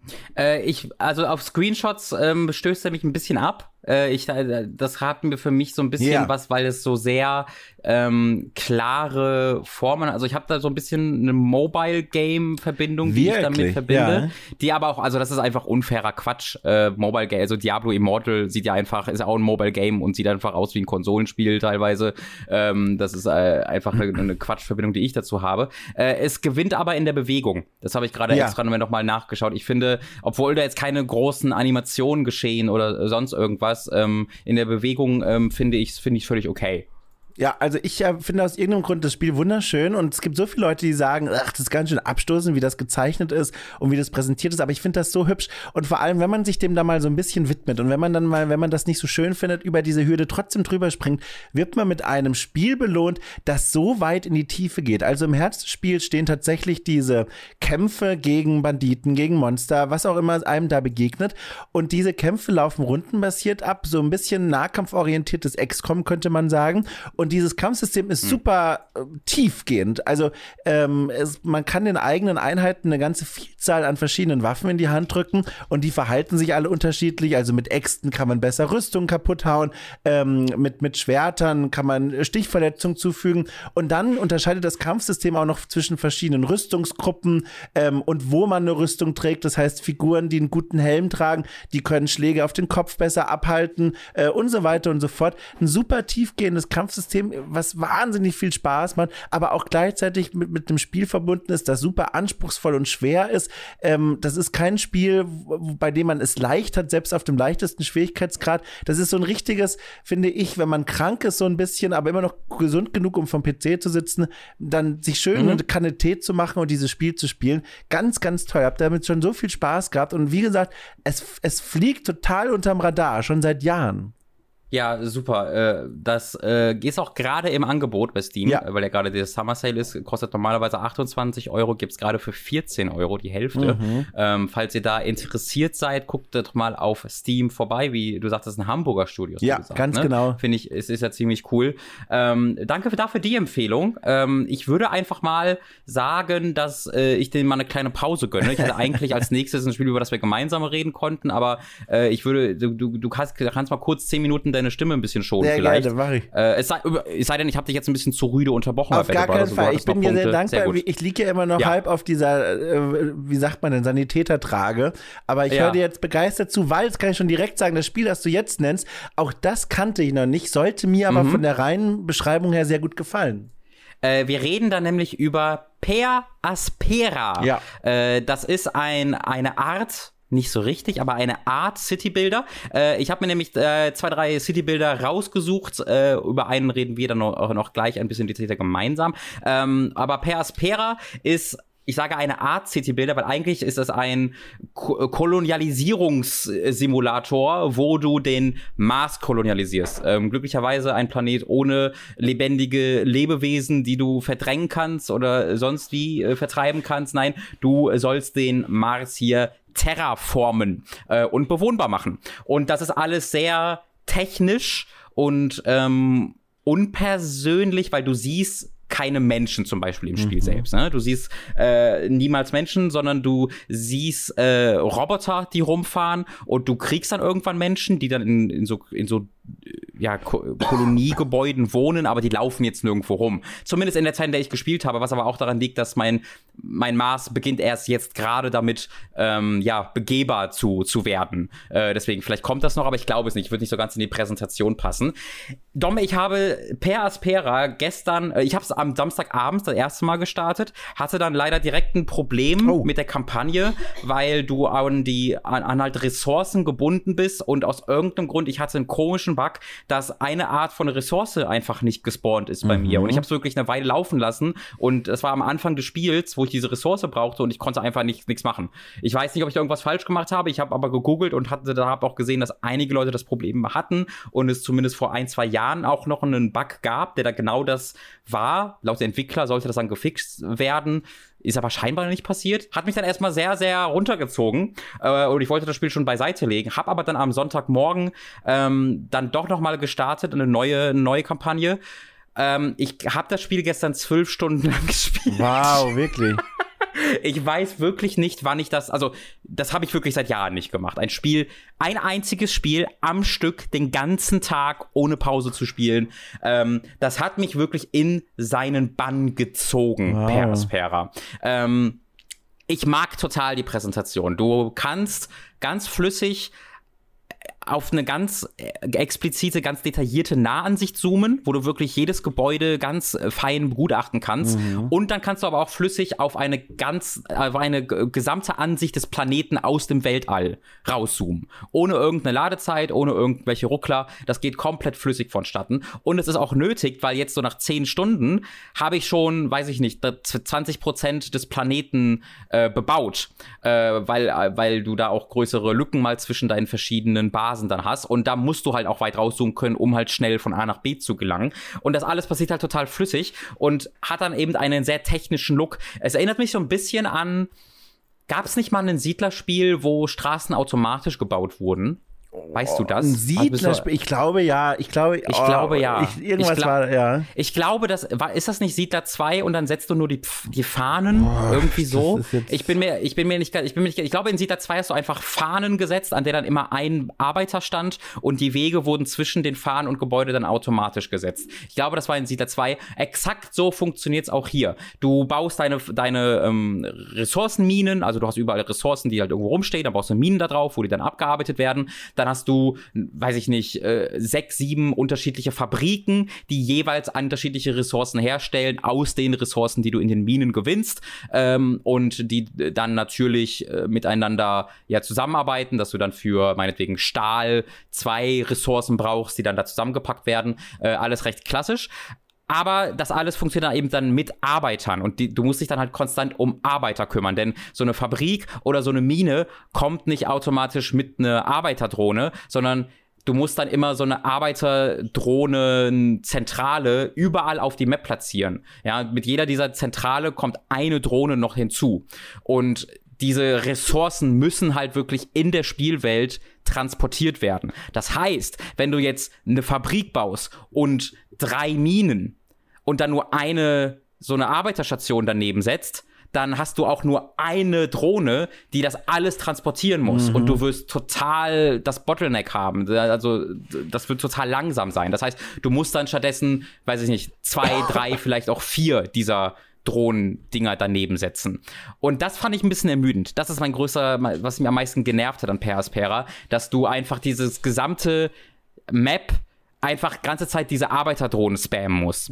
Also auf Screenshots stößt er mich ein bisschen ab. Das hat mir für mich so ein bisschen was, weil es so sehr klare Formen, also ich habe da so ein bisschen eine Mobile-Game-Verbindung, die ich damit verbinde, die aber auch, also das ist einfach unfairer Quatsch. Mobile-Game, also Diablo Immortal sieht ja einfach, ist auch ein Mobile-Game und sieht einfach aus wie ein Konsolenspiel teilweise. Das ist einfach eine Quatschverbindung, die ich dazu habe. Es gewinnt aber in der Bewegung. Das habe ich gerade extra noch mal nachgeschaut. Ich finde, obwohl da jetzt keine großen Animationen geschehen oder sonst irgendwas, in der Bewegung finde ich völlig okay. Ja, also ich finde aus irgendeinem Grund das Spiel wunderschön und es gibt so viele Leute, die sagen, ach, das ist ganz schön abstoßend, wie das gezeichnet ist und wie das präsentiert ist, aber ich finde das so hübsch und vor allem, wenn man sich dem da mal so ein bisschen widmet und wenn man das nicht so schön findet, über diese Hürde trotzdem drüber springt, wird man mit einem Spiel belohnt, das so weit in die Tiefe geht. Also im Herz des Spiels stehen tatsächlich diese Kämpfe gegen Banditen, gegen Monster, was auch immer einem da begegnet und diese Kämpfe laufen rundenbasiert ab, so ein bisschen nahkampforientiertes XCOM könnte man sagen. Und dieses Kampfsystem ist super tiefgehend. Also man kann den eigenen Einheiten eine ganze Vielzahl an verschiedenen Waffen in die Hand drücken und die verhalten sich alle unterschiedlich. Also mit Äxten kann man besser Rüstung kaputt hauen, mit Schwertern kann man Stichverletzungen zufügen und dann unterscheidet das Kampfsystem auch noch zwischen verschiedenen Rüstungsgruppen und wo man eine Rüstung trägt. Das heißt, Figuren, die einen guten Helm tragen, die können Schläge auf den Kopf besser abhalten und so weiter und so fort. Ein super tiefgehendes Kampfsystem, was wahnsinnig viel Spaß macht, aber auch gleichzeitig mit dem Spiel verbunden ist, das super anspruchsvoll und schwer ist. Das ist kein Spiel, bei dem man es leicht hat, selbst auf dem leichtesten Schwierigkeitsgrad. Das ist so ein richtiges, finde ich, wenn man krank ist so ein bisschen, aber immer noch gesund genug, um vom PC zu sitzen, dann sich schön eine Kanne Tee zu machen und dieses Spiel zu spielen. Ganz, ganz toll. Ich habe damit schon so viel Spaß gehabt und wie gesagt, es fliegt total unterm Radar, schon seit Jahren. Ja, super. Das ist auch gerade im Angebot bei Steam, weil ja gerade der Summer Sale ist, kostet normalerweise 28 €, gibt's gerade für 14 €, die Hälfte. Falls ihr da interessiert seid, guckt doch mal auf Steam vorbei, wie du sagst, das ist ein Hamburger Studio. Ja, gesagt, ganz ne? genau. Finde ich, es ist ja ziemlich cool. Danke dafür die Empfehlung. Ich würde einfach mal sagen, dass ich denen mal eine kleine Pause gönne. Ich hatte eigentlich als nächstes ein Spiel, über das wir gemeinsam reden konnten, aber ich würde, du kannst mal kurz 10 Minuten deine Stimme ein bisschen schonen sehr vielleicht. Gerne, mach ich. Es sei denn, ich habe dich jetzt ein bisschen zu rüde unterbrochen. Auf gar keinen Fall. Ich bin dir sehr dankbar. Sehr ich liege ja immer noch halb auf dieser, wie sagt man denn, Sanitätertrage. Aber ich höre dir jetzt begeistert zu, weil, das kann ich schon direkt sagen, das Spiel, das du jetzt nennst, auch das kannte ich noch nicht, sollte mir aber von der reinen Beschreibung her sehr gut gefallen. Wir reden da nämlich über Per Aspera. Ja. Das ist eine Art, nicht so richtig, aber eine Art Citybuilder. Ich habe mir nämlich 2, 3 Citybuilder rausgesucht. Über einen reden wir dann noch gleich ein bisschen detaillierter gemeinsam. Aber Per Aspera ist, ich sage eine Art Citybuilder, weil eigentlich ist es ein Kolonialisierungssimulator, wo du den Mars kolonialisierst. Glücklicherweise ein Planet ohne lebendige Lebewesen, die du verdrängen kannst oder sonst wie vertreiben kannst. Nein, du sollst den Mars hier terraformen und bewohnbar machen. Und das ist alles sehr technisch und unpersönlich, weil du siehst keine Menschen zum Beispiel im Spiel selbst. Ne? Du siehst niemals Menschen, sondern du siehst Roboter, die rumfahren, und du kriegst dann irgendwann Menschen, die dann in so Koloniegebäuden wohnen, aber die laufen jetzt nirgendwo rum. Zumindest in der Zeit, in der ich gespielt habe, was aber auch daran liegt, dass mein Mars beginnt erst jetzt gerade damit, begehbar zu werden. Deswegen, vielleicht kommt das noch, aber ich glaube es nicht. Wird nicht so ganz in die Präsentation passen. Dom, ich habe Per Aspera gestern, ich habe es am Samstagabend das erste Mal gestartet, hatte dann leider direkt ein Problem mit der Kampagne, weil du an halt Ressourcen gebunden bist, und aus irgendeinem Grund, ich hatte einen komischen Bug, dass eine Art von Ressource einfach nicht gespawnt ist bei mir. Und ich habe es wirklich eine Weile laufen lassen, und es war am Anfang des Spiels, wo ich diese Ressource brauchte, und ich konnte einfach nichts machen. Ich weiß nicht, ob ich da irgendwas falsch gemacht habe. Ich habe aber gegoogelt und habe auch gesehen, dass einige Leute das Problem hatten und es zumindest vor 1, 2 Jahren auch noch einen Bug gab, der da genau das war. Laut der Entwickler sollte das dann gefixt werden. Ist aber scheinbar nicht passiert. Hat mich dann erstmal sehr, sehr runtergezogen. Und ich wollte das Spiel schon beiseite legen. Hab aber dann am Sonntagmorgen dann doch noch mal gestartet, eine neue Kampagne. Ich habe das Spiel gestern 12 Stunden lang gespielt. Wow, wirklich? Ich weiß wirklich nicht, wann ich das habe ich wirklich seit Jahren nicht gemacht. Ein einziges Spiel am Stück, den ganzen Tag ohne Pause zu spielen. Das hat mich wirklich in seinen Bann gezogen, wow. Per Aspera. Ich mag total die Präsentation. Du kannst ganz flüssig auf eine ganz explizite, ganz detaillierte Nahansicht zoomen, wo du wirklich jedes Gebäude ganz fein begutachten kannst. Und dann kannst du aber auch flüssig auf eine gesamte Ansicht des Planeten aus dem Weltall rauszoomen. Ohne irgendeine Ladezeit, ohne irgendwelche Ruckler. Das geht komplett flüssig vonstatten. Und es ist auch nötig, weil jetzt so nach 10 Stunden habe ich schon, weiß ich nicht, 20% des Planeten bebaut. Weil du da auch größere Lücken mal zwischen deinen verschiedenen Basen dann hast, und da musst du halt auch weit rauszoomen können, um halt schnell von A nach B zu gelangen, und das alles passiert halt total flüssig und hat dann eben einen sehr technischen Look. Es erinnert mich so ein bisschen an, gab es nicht mal ein Siedlerspiel, wo Straßen automatisch gebaut wurden? Weißt du das? Ein Siedlerspiel? Ich glaube ja. Ich glaube ja. Ich glaube, ist das nicht Siedler 2 und dann setzt du nur die Fahnen irgendwie so? Ich glaube, in Siedler 2 hast du einfach Fahnen gesetzt, an der dann immer ein Arbeiter stand, und die Wege wurden zwischen den Fahnen und Gebäude dann automatisch gesetzt. Ich glaube, das war in Siedler 2. Exakt so funktioniert es auch hier. Du baust deine Ressourcenminen, also du hast überall Ressourcen, die halt irgendwo rumstehen, dann baust du Minen da drauf, wo die dann abgearbeitet werden. Dann hast du, weiß ich nicht, 6, 7 unterschiedliche Fabriken, die jeweils unterschiedliche Ressourcen herstellen aus den Ressourcen, die du in den Minen gewinnst, und die dann natürlich miteinander zusammenarbeiten, dass du dann für meinetwegen Stahl 2 Ressourcen brauchst, die dann da zusammengepackt werden. Alles recht klassisch. Aber das alles funktioniert eben dann mit Arbeitern, und du musst dich dann halt konstant um Arbeiter kümmern, denn so eine Fabrik oder so eine Mine kommt nicht automatisch mit einer Arbeiterdrohne, sondern du musst dann immer so eine Arbeiterdrohnen-Zentrale überall auf die Map platzieren. Ja, mit jeder dieser Zentrale kommt eine Drohne noch hinzu, und diese Ressourcen müssen halt wirklich in der Spielwelt transportiert werden. Das heißt, wenn du jetzt eine Fabrik baust und 3 Minen und dann nur so eine Arbeiterstation daneben setzt, dann hast du auch nur eine Drohne, die das alles transportieren muss. Und du wirst total das Bottleneck haben. Also das wird total langsam sein. Das heißt, du musst dann stattdessen, weiß ich nicht, 2, 3, vielleicht auch 4 dieser Drohnendinger daneben setzen. Und das fand ich ein bisschen ermüdend. Das ist mein größter, was mich am meisten genervt hat an Per Aspera, dass du einfach dieses gesamte Map einfach ganze Zeit diese Arbeiterdrohnen spammen musst.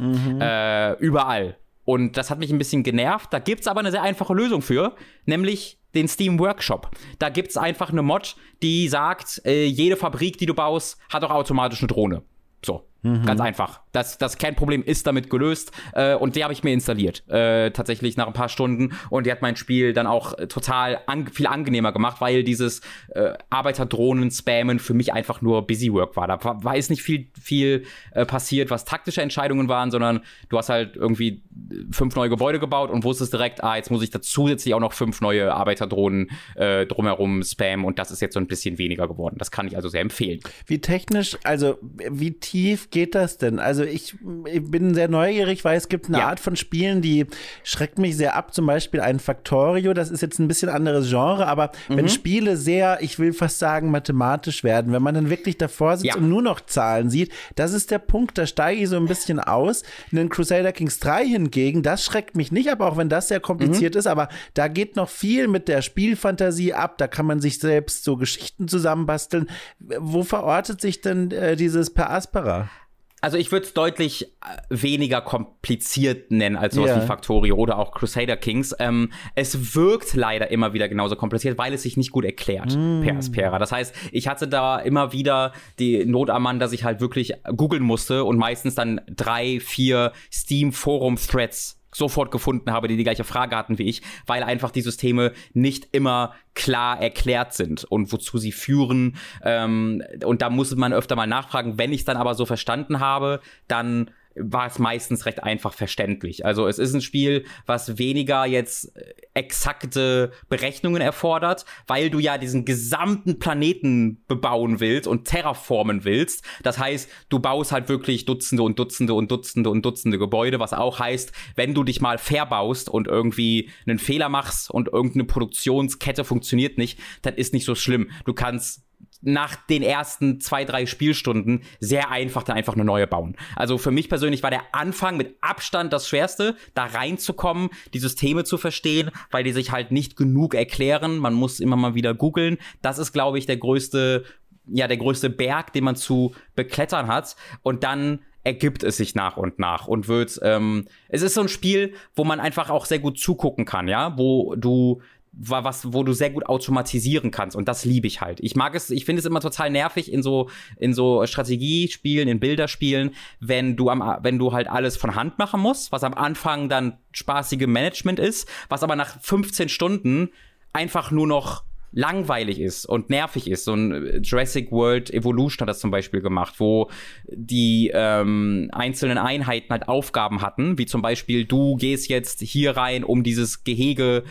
Überall. Und das hat mich ein bisschen genervt. Da gibt's aber eine sehr einfache Lösung für, nämlich den Steam Workshop. Da gibt's einfach eine Mod, die sagt, jede Fabrik, die du baust, hat auch automatisch eine Drohne. So, ganz einfach. Das Kernproblem ist damit gelöst und die habe ich mir installiert. Tatsächlich nach ein paar Stunden und die hat mein Spiel dann auch total viel angenehmer gemacht, weil dieses Arbeiterdrohnen-Spammen für mich einfach nur Busywork war. Da ist nicht viel passiert, was taktische Entscheidungen waren, sondern du hast halt irgendwie 5 neue Gebäude gebaut und wusstest direkt, jetzt muss ich da zusätzlich auch noch 5 neue Arbeiterdrohnen drumherum spammen und das ist jetzt so ein bisschen weniger geworden. Das kann ich also sehr empfehlen. Wie technisch, also wie tief geht das denn? Also ich bin sehr neugierig, weil es gibt eine Art von Spielen, die schreckt mich sehr ab. Zum Beispiel ein Factorio, das ist jetzt ein bisschen anderes Genre, aber wenn Spiele sehr, ich will fast sagen, mathematisch werden, wenn man dann wirklich davor sitzt und nur noch Zahlen sieht, das ist der Punkt, da steige ich so ein bisschen aus. In den Crusader Kings 3 hingegen, das schreckt mich nicht ab, auch wenn das sehr kompliziert ist, aber da geht noch viel mit der Spielfantasie ab, da kann man sich selbst so Geschichten zusammenbasteln. Wo verortet sich denn dieses Per Aspera? Also ich würde es deutlich weniger kompliziert nennen als sowas wie Factorio oder auch Crusader Kings. Es wirkt leider immer wieder genauso kompliziert, weil es sich nicht gut erklärt, Per Aspera. Das heißt, ich hatte da immer wieder die Not am Mann, dass ich halt wirklich googeln musste und meistens dann 3, 4 Steam-Forum-Threads sofort gefunden habe, die die gleiche Frage hatten wie ich, weil einfach die Systeme nicht immer klar erklärt sind und wozu sie führen. Und da muss man öfter mal nachfragen. Wenn ich es dann aber so verstanden habe, dann war es meistens recht einfach verständlich. Also es ist ein Spiel, was weniger jetzt exakte Berechnungen erfordert, weil du ja diesen gesamten Planeten bebauen willst und terraformen willst. Das heißt, du baust halt wirklich Dutzende und Dutzende und Dutzende und Dutzende Gebäude, was auch heißt, wenn du dich mal verbaust und irgendwie einen Fehler machst und irgendeine Produktionskette funktioniert nicht, dann ist nicht so schlimm. Du kannst nach den ersten 2, 3 Spielstunden sehr einfach dann einfach eine neue bauen. Also für mich persönlich war der Anfang mit Abstand das Schwerste, da reinzukommen, die Systeme zu verstehen, weil die sich halt nicht genug erklären. Man muss immer mal wieder googeln. Das ist, glaube ich, der größte Berg, den man zu beklettern hat. Und dann ergibt es sich nach und nach und wird, es ist so ein Spiel, wo man einfach auch sehr gut zugucken kann, ja, wo du sehr gut automatisieren kannst und das liebe ich halt. Ich finde es immer total nervig in so Strategiespielen, in Bilderspielen, wenn du halt alles von Hand machen musst, was am Anfang dann spaßige Management ist, was aber nach 15 Stunden einfach nur noch langweilig ist und nervig ist. So ein Jurassic World Evolution hat das zum Beispiel gemacht, wo die einzelnen Einheiten halt Aufgaben hatten, wie zum Beispiel, du gehst jetzt hier rein, um dieses Gehege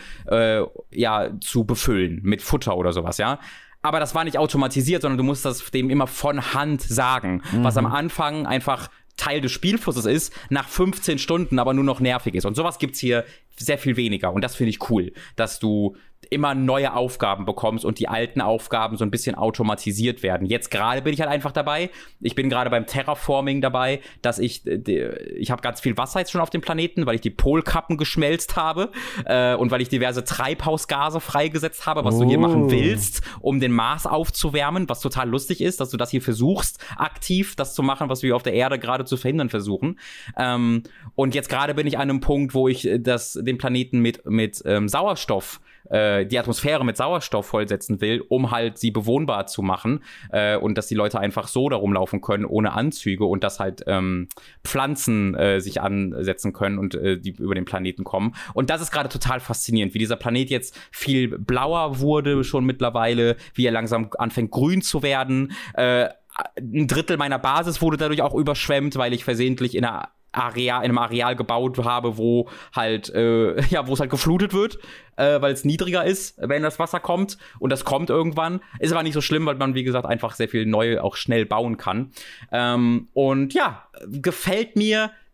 zu befüllen mit Futter oder sowas, ja. Aber das war nicht automatisiert, sondern du musst das dem immer von Hand sagen, was am Anfang einfach Teil des Spielflusses ist, nach 15 Stunden aber nur noch nervig ist. Und sowas gibt's hier sehr viel weniger. Und das finde ich cool, dass du immer neue Aufgaben bekommst und die alten Aufgaben so ein bisschen automatisiert werden. Jetzt gerade bin ich halt einfach dabei. Ich bin gerade beim Terraforming dabei, dass ich habe ganz viel Wasser jetzt schon auf dem Planeten, weil ich die Polkappen geschmelzt habe und weil ich diverse Treibhausgase freigesetzt habe, was du hier machen willst, um den Mars aufzuwärmen, was total lustig ist, dass du das hier versuchst, aktiv das zu machen, was wir auf der Erde gerade zu verhindern versuchen. Und jetzt gerade bin ich an einem Punkt, wo ich den Planeten mit Sauerstoff, die Atmosphäre mit Sauerstoff vollsetzen will, um halt sie bewohnbar zu machen und dass die Leute einfach so da rumlaufen können, ohne Anzüge und dass halt Pflanzen sich ansetzen können und die über den Planeten kommen. Und das ist gerade total faszinierend, wie dieser Planet jetzt viel blauer wurde schon mittlerweile, wie er langsam anfängt grün zu werden. Ein Drittel meiner Basis wurde dadurch auch überschwemmt, weil ich versehentlich in einem Areal gebaut habe, wo halt wo es halt geflutet wird, weil es niedriger ist, wenn das Wasser kommt und das kommt irgendwann. Ist aber nicht so schlimm, weil man, wie gesagt, einfach sehr viel neu auch schnell bauen kann. Und ja, gefällt mir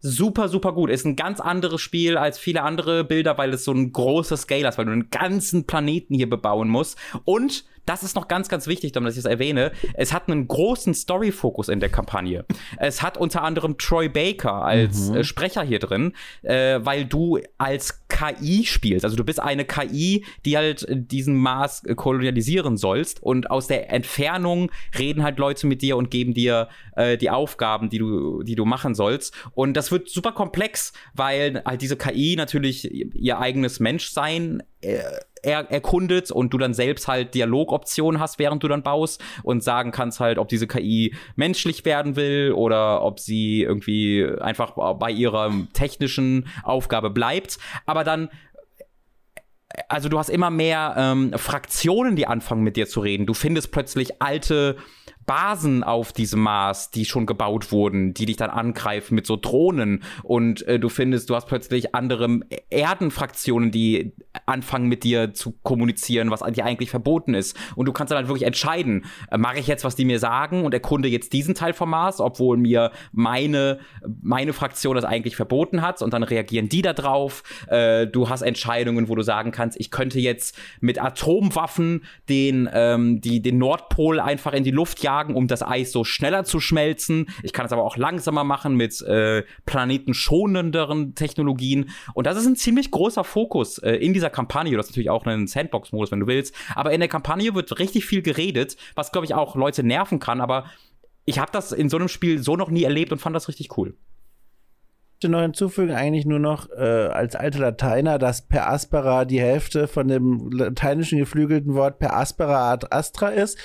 super, super gut. Ist ein ganz anderes Spiel als viele andere Bilder, weil es so ein großes Scale hat, weil du einen ganzen Planeten hier bebauen musst. Und das ist noch ganz, ganz wichtig, dass ich es erwähne. Es hat einen großen Story-Fokus in der Kampagne. Es hat unter anderem Troy Baker als Sprecher hier drin, weil du als KI spielst. Also du bist eine KI, die halt diesen Mars kolonialisieren sollst. Und aus der Entfernung reden halt Leute mit dir und geben dir die Aufgaben, die du machen sollst. Und das wird super komplex, weil halt diese KI natürlich ihr eigenes Menschsein erkundet und du dann selbst halt Dialogoptionen hast, während du dann baust und sagen kannst halt, ob diese KI menschlich werden will oder ob sie irgendwie einfach bei ihrer technischen Aufgabe bleibt. Aber dann, also du hast immer mehr Fraktionen, die anfangen mit dir zu reden. Du findest plötzlich alte Basen auf diesem Mars, die schon gebaut wurden, die dich dann angreifen mit so Drohnen und du hast plötzlich andere Erdenfraktionen, die anfangen mit dir zu kommunizieren, was dir eigentlich verboten ist und du kannst dann halt wirklich entscheiden, mache ich jetzt, was die mir sagen und erkunde jetzt diesen Teil vom Mars, obwohl mir meine Fraktion das eigentlich verboten hat und dann reagieren die da drauf. Du hast Entscheidungen, wo du sagen kannst, ich könnte jetzt mit Atomwaffen den Nordpol einfach in die Luft jagen, um das Eis so schneller zu schmelzen. Ich kann es aber auch langsamer machen mit planetenschonenderen Technologien. Und das ist ein ziemlich großer Fokus in dieser Kampagne. Du hast natürlich auch einen Sandbox-Modus, wenn du willst. Aber in der Kampagne wird richtig viel geredet, was, glaube ich, auch Leute nerven kann. Aber ich habe das in so einem Spiel so noch nie erlebt und fand das richtig cool. Ich möchte noch hinzufügen, eigentlich nur noch als alter Lateiner, dass per aspera die Hälfte von dem lateinischen geflügelten Wort per aspera ad astra ist.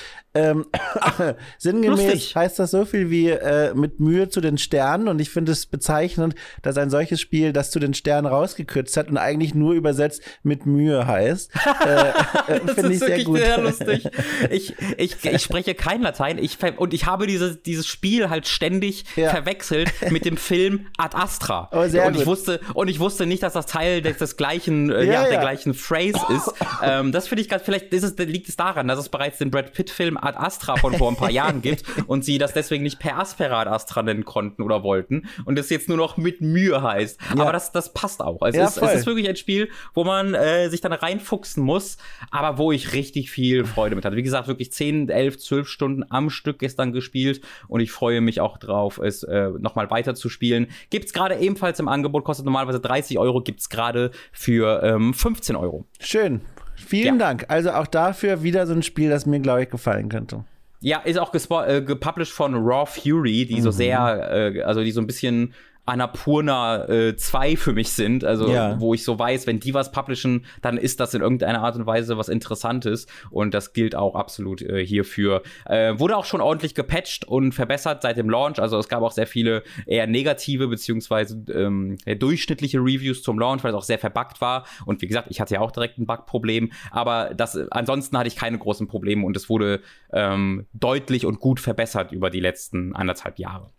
Sinngemäß lustig. Heißt das so viel wie mit Mühe zu den Sternen und ich finde es bezeichnend, dass ein solches Spiel das zu den Sternen rausgekürzt hat und eigentlich nur übersetzt mit Mühe heißt. Finde ich sehr gut. Das ist wirklich sehr lustig. Ich spreche kein Latein und ich habe dieses Spiel halt ständig verwechselt mit dem Film Ad Astra. Oh, sehr und gut. ich wusste nicht, dass das Teil des gleichen, der gleichen Phrase ist. Das finde ich ganz, vielleicht liegt es daran, dass es bereits den Brad Pitt-Film Ad Astra von vor ein paar Jahren gibt und sie das deswegen nicht per Aspera Ad Astra nennen konnten oder wollten und es jetzt nur noch mit Mühe heißt. Ja. Aber das passt auch. Es ist wirklich ein Spiel, wo man sich dann reinfuchsen muss, aber wo ich richtig viel Freude mit hatte. Wie gesagt, wirklich 10, 11, 12 Stunden am Stück gestern gespielt und ich freue mich auch drauf, es nochmal weiter zu spielen. Gibt's gerade ebenfalls im Angebot, kostet normalerweise 30 €, gibt's gerade für 15 €. Schön. Vielen Dank. Also auch dafür wieder so ein Spiel, das mir, glaube ich, gefallen könnte. Ja, ist auch gepublished von Raw Fury, die so sehr, also die so ein bisschen Annapurna 2 für mich sind, also wo ich so weiß, wenn die was publishen, dann ist das in irgendeiner Art und Weise was Interessantes und das gilt auch absolut hierfür. Wurde auch schon ordentlich gepatcht und verbessert seit dem Launch, also es gab auch sehr viele eher negative beziehungsweise durchschnittliche Reviews zum Launch, weil es auch sehr verbuggt war und wie gesagt, ich hatte ja auch direkt ein Bugproblem, aber ansonsten hatte ich keine großen Probleme und es wurde deutlich und gut verbessert über die letzten 1,5 Jahre.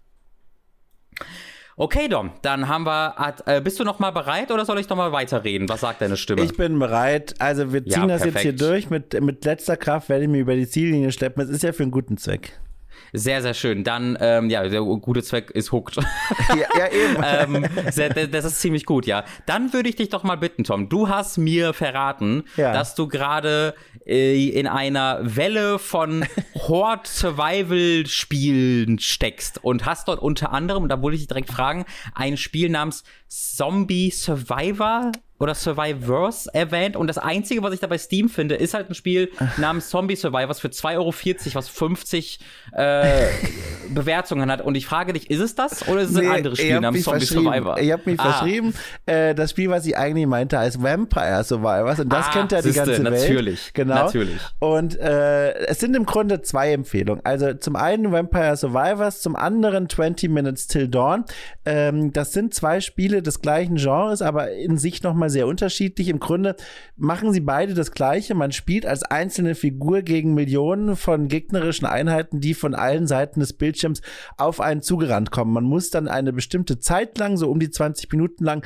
Okay, Dom, dann haben wir, bist du noch mal bereit oder soll ich noch mal weiterreden? Was sagt deine Stimme? Ich bin bereit. Also wir ziehen das jetzt hier durch. Mit letzter Kraft werde ich mich über die Ziellinie schleppen. Es ist ja für einen guten Zweck. Sehr, sehr schön. Dann, der gute Zweck ist hooked. Ja, eben. Das ist ziemlich gut, ja. Dann würde ich dich doch mal bitten, Tom. Du hast mir verraten, dass du gerade in einer Welle von Horde-Survival-Spielen steckst und hast dort unter anderem, und da wollte ich dich direkt fragen, ein Spiel namens Zombie Survivor oder Survivors erwähnt und das Einzige, was ich da bei Steam finde, ist halt ein Spiel namens Zombie Survivors für 2,40 €, was 50 Bewertungen hat und ich frage dich, ist es das oder ist es ein anderes Spiel namens Zombie Survivor? Ich habe mich verschrieben. Das Spiel, was ich eigentlich meinte, heißt Vampire Survivors und das kennt ja die ganze Welt. Natürlich, genau. Natürlich. Und es sind im Grunde 2 Empfehlungen. Also zum einen Vampire Survivors, zum anderen 20 Minutes Till Dawn. Das sind 2 Spiele des gleichen Genres, aber in sich nochmal sehr unterschiedlich. Im Grunde machen sie beide das Gleiche. Man spielt als einzelne Figur gegen Millionen von gegnerischen Einheiten, die von allen Seiten des Bildschirms Bildschirms auf einen zugerannt kommen. Man muss dann eine bestimmte Zeit lang, so um die 20 Minuten lang,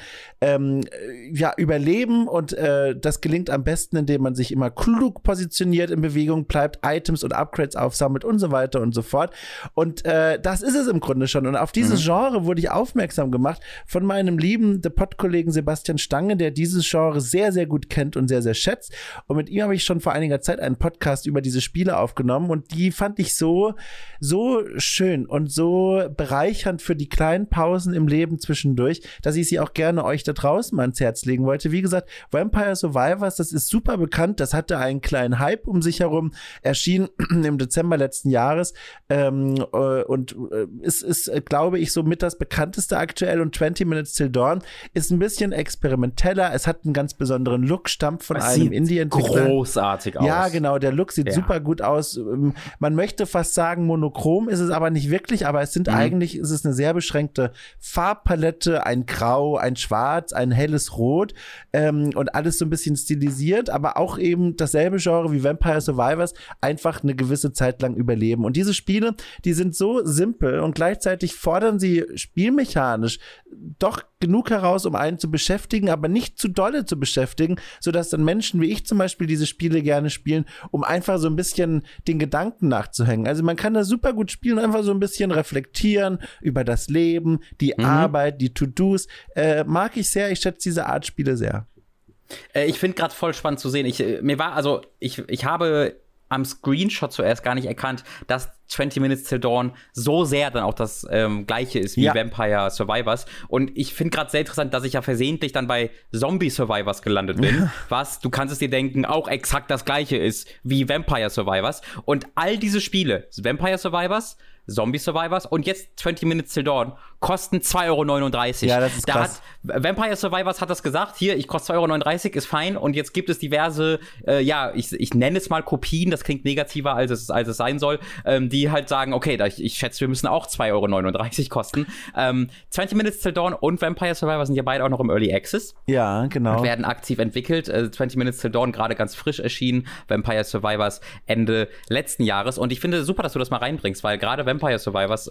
überleben und das gelingt am besten, indem man sich immer klug positioniert, in Bewegung bleibt, Items und Upgrades aufsammelt und so weiter und so fort. Und das ist es im Grunde schon. Und auf dieses Genre wurde ich aufmerksam gemacht von meinem lieben The Pod-Kollegen Sebastian Stange, der dieses Genre sehr, sehr gut kennt und sehr, sehr schätzt. Und mit ihm habe ich schon vor einiger Zeit einen Podcast über diese Spiele aufgenommen und die fand ich so schön und so bereichernd für die kleinen Pausen im Leben zwischendurch, dass ich sie auch gerne euch da draußen mal ans Herz legen wollte. Wie gesagt, Vampire Survivors, das ist super bekannt, das hatte einen kleinen Hype um sich herum, erschien im Dezember letzten Jahres und ist, glaube ich, so mit das bekannteste aktuell und 20 Minutes Till Dawn ist ein bisschen experimenteller, es hat einen ganz besonderen Look, stammt von einem Indie-Entwickler. Großartig aus. Ja, genau, der Look sieht super gut aus. Man möchte fast sagen monochrom, ist es aber nicht wirklich, aber es sind eigentlich, ist es eine sehr beschränkte Farbpalette, ein Grau, ein Schwarz, ein helles Rot und alles so ein bisschen stilisiert, aber auch eben dasselbe Genre wie Vampire Survivors, einfach eine gewisse Zeit lang überleben. Und diese Spiele, die sind so simpel und gleichzeitig fordern sie spielmechanisch doch genug heraus, um einen zu beschäftigen, aber nicht zu dolle zu beschäftigen, sodass dann Menschen wie ich zum Beispiel diese Spiele gerne spielen, um einfach so ein bisschen den Gedanken nachzuhängen. Also man kann das super gut spielen, einfach so ein bisschen reflektieren über das Leben, die Arbeit, die To-Dos. Mag ich sehr, ich schätze diese Art Spiele sehr. Ich finde gerade voll spannend zu sehen. Ich habe am Screenshot zuerst gar nicht erkannt, dass 20 Minutes Till Dawn so sehr dann auch das gleiche ist wie Vampire Survivors. Und ich finde gerade sehr interessant, dass ich ja versehentlich dann bei Zombie Survivors gelandet bin, was, du kannst es dir denken, auch exakt das gleiche ist wie Vampire Survivors. Und all diese Spiele, Vampire Survivors, Zombie Survivors und jetzt 20 Minutes Till Dawn kosten 2,39 €. Ja, das ist krass. Vampire Survivors hat das gesagt, hier, ich koste 2,39 € ist fein und jetzt gibt es diverse, ich nenne es mal Kopien, das klingt negativer, als es sein soll, die halt sagen, okay, ich schätze, wir müssen auch 2,39 € kosten. 20 Minutes Till Dawn und Vampire Survivors sind ja beide auch noch im Early Access. Ja, genau. Und werden aktiv entwickelt. 20 Minutes Till Dawn gerade ganz frisch erschienen, Vampire Survivors Ende letzten Jahres. Und ich finde super, dass du das mal reinbringst, weil gerade Vampire Survivors,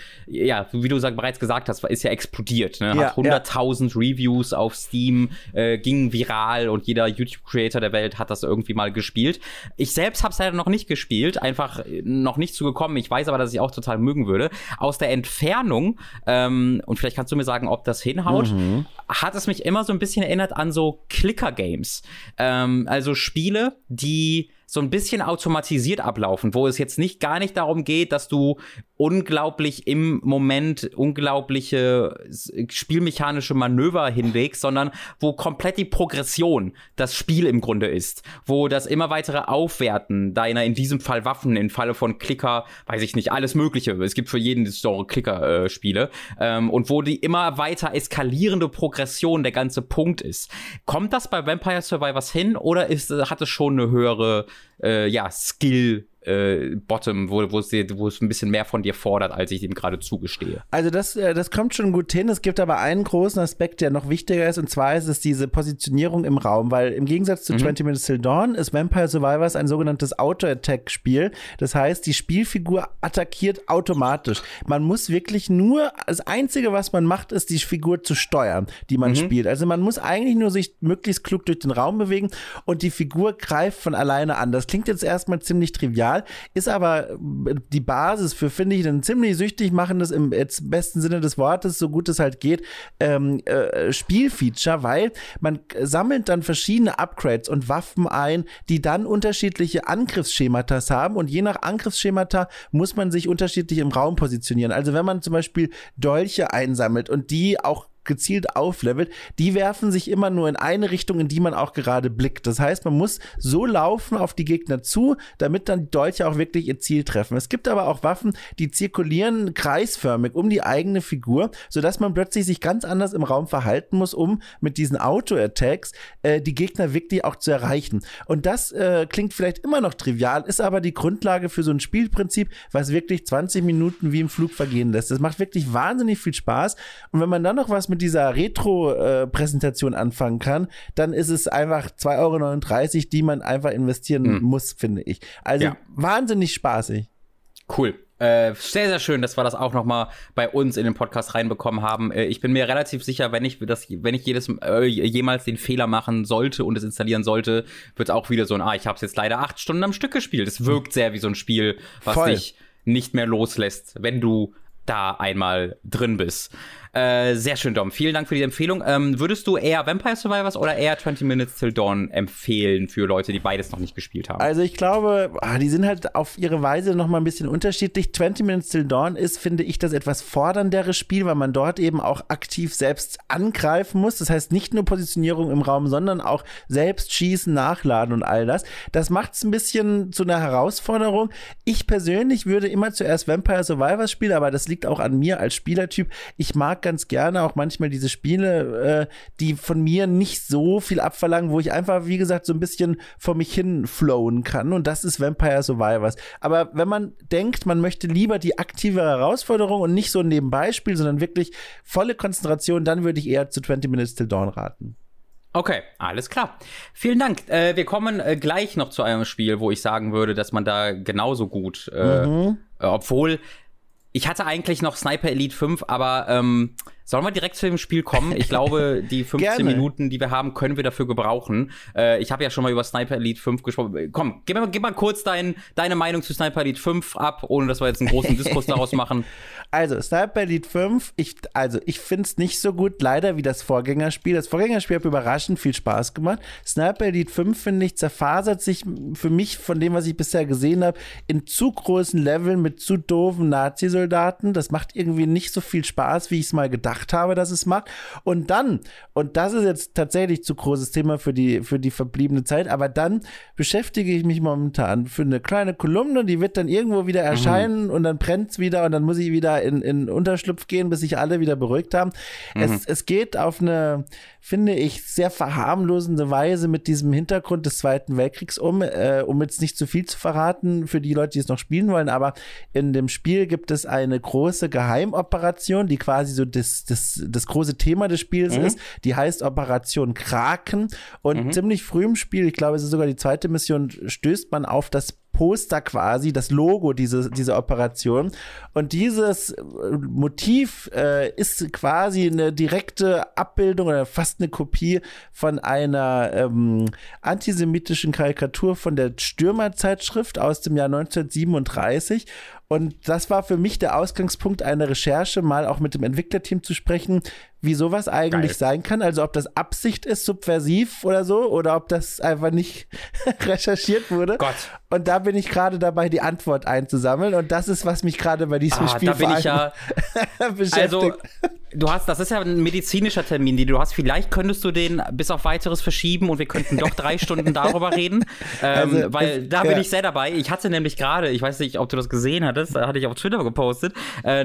wie du bereits gesagt hast, ist ja explodiert. Ne? Hat 100.000 Reviews auf Steam, ging viral und jeder YouTube-Creator der Welt hat das irgendwie mal gespielt. Ich selbst habe es leider noch nicht gespielt, einfach noch nicht zugekommen. Ich weiß aber, dass ich auch total mögen würde. Aus der Entfernung, und vielleicht kannst du mir sagen, ob das hinhaut, hat es mich immer so ein bisschen erinnert an so Clicker-Games. Also Spiele, die so ein bisschen automatisiert ablaufen, wo es jetzt gar nicht darum geht, dass du im Moment unglaubliche spielmechanische Manöver hinlegst, sondern wo komplett die Progression das Spiel im Grunde ist, wo das immer weitere Aufwerten deiner, in diesem Fall Waffen, im Falle von Clicker, weiß ich nicht, alles Mögliche, es gibt für jeden Genre Clicker-Spiele, und wo die immer weiter eskalierende Progression der ganze Punkt ist. Kommt das bei Vampire Survivors hin oder hat es schon eine höhere Skill Bottom, wo es ein bisschen mehr von dir fordert, als ich dem gerade zugestehe. Also das kommt schon gut hin. Es gibt aber einen großen Aspekt, der noch wichtiger ist, und zwar ist es diese Positionierung im Raum, weil im Gegensatz zu 20 Minutes Till Dawn ist Vampire Survivors ein sogenanntes Auto-Attack-Spiel. Das heißt, die Spielfigur attackiert automatisch. Man muss wirklich das Einzige, was man macht, ist die Figur zu steuern, die man spielt. Also man muss eigentlich nur sich möglichst klug durch den Raum bewegen und die Figur greift von alleine an. Das klingt jetzt erstmal ziemlich trivial, ist aber die Basis für, finde ich, ein ziemlich süchtig machendes, im jetzt besten Sinne des Wortes, so gut es halt geht, Spielfeature, weil man sammelt dann verschiedene Upgrades und Waffen ein, die dann unterschiedliche Angriffsschemata haben, und je nach Angriffsschemata muss man sich unterschiedlich im Raum positionieren. Also wenn man zum Beispiel Dolche einsammelt und die auch gezielt auflevelt, die werfen sich immer nur in eine Richtung, in die man auch gerade blickt. Das heißt, man muss so laufen auf die Gegner zu, damit dann die Dolche auch wirklich ihr Ziel treffen. Es gibt aber auch Waffen, die zirkulieren kreisförmig um die eigene Figur, sodass man plötzlich sich ganz anders im Raum verhalten muss, um mit diesen Auto-Attacks die Gegner wirklich auch zu erreichen. Und das klingt vielleicht immer noch trivial, ist aber die Grundlage für so ein Spielprinzip, was wirklich 20 Minuten wie im Flug vergehen lässt. Das macht wirklich wahnsinnig viel Spaß. Und wenn man dann noch was mit dieser Retro-Präsentation anfangen kann, dann ist es einfach 2,39 €, die man einfach investieren muss, finde ich. Also wahnsinnig spaßig. Cool. Sehr, sehr schön, dass wir das auch nochmal bei uns in den Podcast reinbekommen haben. Ich bin mir relativ sicher, wenn ich jemals den Fehler machen sollte und es installieren sollte, wird es auch wieder so ich habe es jetzt leider 8 Stunden am Stück gespielt. Es wirkt sehr wie so ein Spiel, was dich nicht mehr loslässt, wenn du da einmal drin bist. Sehr schön, Dom. Vielen Dank für die Empfehlung. Würdest du eher Vampire Survivors oder eher 20 Minutes Till Dawn empfehlen für Leute, die beides noch nicht gespielt haben? Also ich glaube, die sind halt auf ihre Weise noch mal ein bisschen unterschiedlich. 20 Minutes Till Dawn ist, finde ich, das etwas forderndere Spiel, weil man dort eben auch aktiv selbst angreifen muss. Das heißt, nicht nur Positionierung im Raum, sondern auch selbst schießen, nachladen und all das. Das macht es ein bisschen zu einer Herausforderung. Ich persönlich würde immer zuerst Vampire Survivors spielen, aber das liegt auch an mir als Spielertyp. Ich mag ganz gerne auch manchmal diese Spiele, die von mir nicht so viel abverlangen, wo ich einfach, wie gesagt, so ein bisschen vor mich hin flowen kann, und das ist Vampire Survivors. Aber wenn man denkt, man möchte lieber die aktive Herausforderung und nicht so ein Nebenbeispiel, sondern wirklich volle Konzentration, dann würde ich eher zu 20 Minutes Till Dawn raten. Okay, alles klar. Vielen Dank. Wir kommen gleich noch zu einem Spiel, wo ich sagen würde, dass man da genauso gut, obwohl ich hatte eigentlich noch Sniper Elite 5, aber sollen wir direkt zu dem Spiel kommen? Ich glaube, die 15 Minuten, die wir haben, können wir dafür gebrauchen. Ich habe ja schon mal über Sniper Elite 5 gesprochen. Komm, gib mal kurz deine Meinung zu Sniper Elite 5 ab, ohne dass wir jetzt einen großen Diskurs daraus machen. Also, Sniper Elite 5, ich finde es nicht so gut, leider, wie das Vorgängerspiel. Das Vorgängerspiel hat überraschend viel Spaß gemacht. Sniper Elite 5, finde ich, zerfasert sich für mich von dem, was ich bisher gesehen habe, in zu großen Leveln mit zu doofen Nazi-Soldaten. Das macht irgendwie nicht so viel Spaß, wie ich es mal gedacht habe, dass es macht. Und dann, und das ist jetzt tatsächlich zu großes Thema für die verbliebene Zeit, aber dann beschäftige ich mich momentan für eine kleine Kolumne, die wird dann irgendwo wieder erscheinen und dann brennt es wieder und dann muss ich wieder in Unterschlupf gehen, bis sich alle wieder beruhigt haben. Es geht auf eine, finde ich, sehr verharmlosende Weise mit diesem Hintergrund des Zweiten Weltkriegs um jetzt nicht zu viel zu verraten für die Leute, die es noch spielen wollen, aber in dem Spiel gibt es eine große Geheimoperation, die quasi so das große Thema des Spiels ist, die heißt Operation Kraken, und ziemlich früh im Spiel, ich glaube, es ist sogar die zweite Mission, stößt man auf das Poster quasi, das Logo dieser Operation. Und dieses Motiv ist quasi eine direkte Abbildung oder fast eine Kopie von einer antisemitischen Karikatur von der Stürmer-Zeitschrift aus dem Jahr 1937. Und das war für mich der Ausgangspunkt einer Recherche, mal auch mit dem Entwicklerteam zu sprechen, wie sowas eigentlich sein kann. Also ob das Absicht ist, subversiv oder so, oder ob das einfach nicht recherchiert wurde. Gott. Und da bin ich gerade dabei, die Antwort einzusammeln. Und das ist, was mich gerade bei diesem Spiel da bin ich ja beschäftigt. Also, das ist ja ein medizinischer Termin, den du hast. Vielleicht könntest du den bis auf Weiteres verschieben und wir könnten doch 3 Stunden darüber reden. Weil da bin ich sehr dabei. Ich hatte nämlich gerade, ich weiß nicht, ob du das gesehen hattest, da hatte ich auf Twitter gepostet,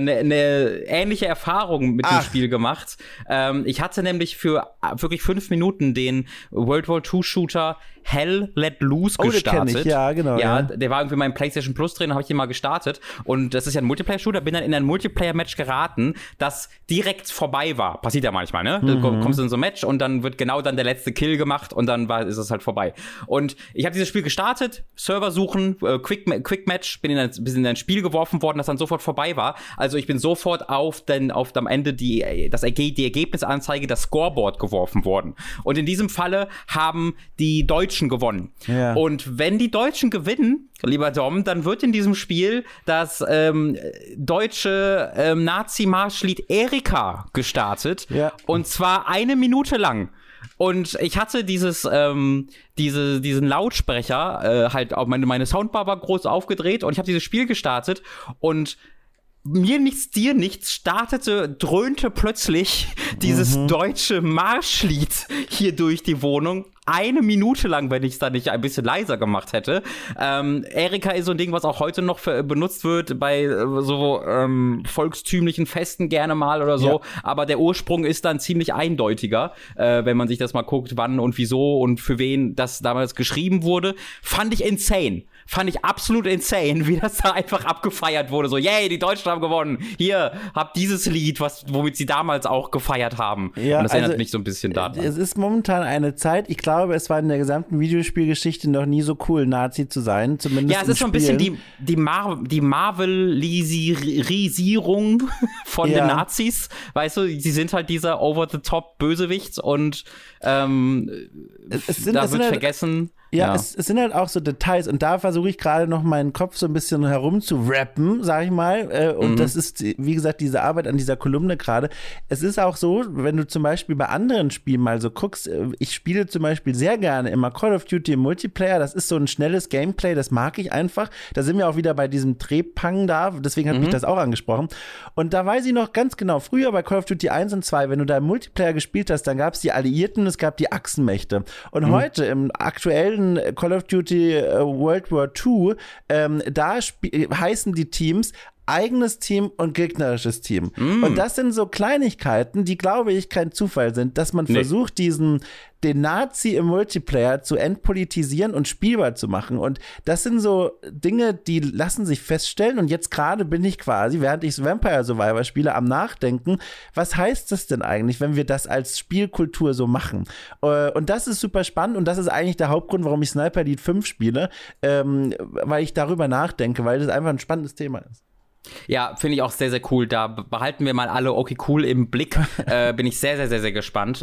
eine ähnliche Erfahrung mit dem Spiel gemacht. Ich hatte nämlich für wirklich 5 Minuten den World War II Shooter Hell Let Loose gestartet. Den kenn ich. Ja, genau. Ja, der war irgendwie in meinem PlayStation Plus drin, habe ich den mal gestartet. Und das ist ja ein Multiplayer-Shooter, bin dann in ein Multiplayer-Match geraten, das direkt vorbei war. Passiert ja manchmal, ne? Du kommst in so ein Match und dann wird genau dann der letzte Kill gemacht und dann ist es halt vorbei. Und ich habe dieses Spiel gestartet, Server suchen, Quick Match, bin in ein Spiel geworfen worden, das dann sofort vorbei war. Also ich bin sofort auf am Ende die Ergebnisanzeige, das Scoreboard geworfen worden. Und in diesem Falle haben die Deutschen gewonnen. Ja. Und wenn die Deutschen gewinnen, lieber Dom, dann wird in diesem Spiel das deutsche Nazi-Marschlied Erika gestartet. Ja. Und zwar 1 Minute lang. Und ich hatte diesen Lautsprecher, halt auch meine Soundbar war groß aufgedreht und ich habe dieses Spiel gestartet und mir nichts, dir nichts, dröhnte plötzlich dieses deutsche Marschlied hier durch die Wohnung. 1 Minute lang, wenn ich es da nicht ein bisschen leiser gemacht hätte. Erika ist so ein Ding, was auch heute noch benutzt wird bei so volkstümlichen Festen gerne mal oder so. Ja. Aber der Ursprung ist dann ziemlich eindeutiger, wenn man sich das mal guckt, wann und wieso und für wen das damals geschrieben wurde. Fand ich insane. fand ich absolut insane, wie das da einfach abgefeiert wurde. So, yay, die Deutschen haben gewonnen. Hier, habt dieses Lied, womit sie damals auch gefeiert haben. Ja, und das erinnert mich so ein bisschen daran. Es ist momentan eine Zeit, ich glaube, es war in der gesamten Videospielgeschichte noch nie so cool, Nazi zu sein. Zumindest ja, es ist so ein bisschen die Marvel-Lisierung von den Nazis. Weißt du, sie sind halt dieser Over-the-Top-Bösewicht und da wird vergessen. Ja, es sind halt auch so Details und da versuche ich gerade noch meinen Kopf so ein bisschen herumzurappen, sag ich mal. Und das ist, wie gesagt, diese Arbeit an dieser Kolumne gerade. Es ist auch so, wenn du zum Beispiel bei anderen Spielen mal so guckst, ich spiele zum Beispiel sehr gerne immer Call of Duty im Multiplayer, das ist so ein schnelles Gameplay, das mag ich einfach. Da sind wir auch wieder bei diesem Trepang da, deswegen hat mich das auch angesprochen. Und da weiß ich noch ganz genau, früher bei Call of Duty 1 und 2, wenn du da im Multiplayer gespielt hast, dann gab es die Alliierten, es gab die Achsenmächte. Und heute im aktuellen Call of Duty World War II, da heißen die Teams eigenes Team und gegnerisches Team. Und das sind so Kleinigkeiten, die, glaube ich, kein Zufall sind, dass man versucht, den Nazi im Multiplayer zu entpolitisieren und spielbar zu machen. Und das sind so Dinge, die lassen sich feststellen. Und jetzt gerade bin ich quasi, während ich Vampire Survivor spiele, am Nachdenken, was heißt das denn eigentlich, wenn wir das als Spielkultur so machen? Und das ist super spannend und das ist eigentlich der Hauptgrund, warum ich Sniper Elite 5 spiele, weil ich darüber nachdenke, weil das einfach ein spannendes Thema ist. Ja, finde ich auch sehr, sehr cool. Da behalten wir mal alle okay cool im Blick. Bin ich sehr, sehr, sehr, sehr gespannt.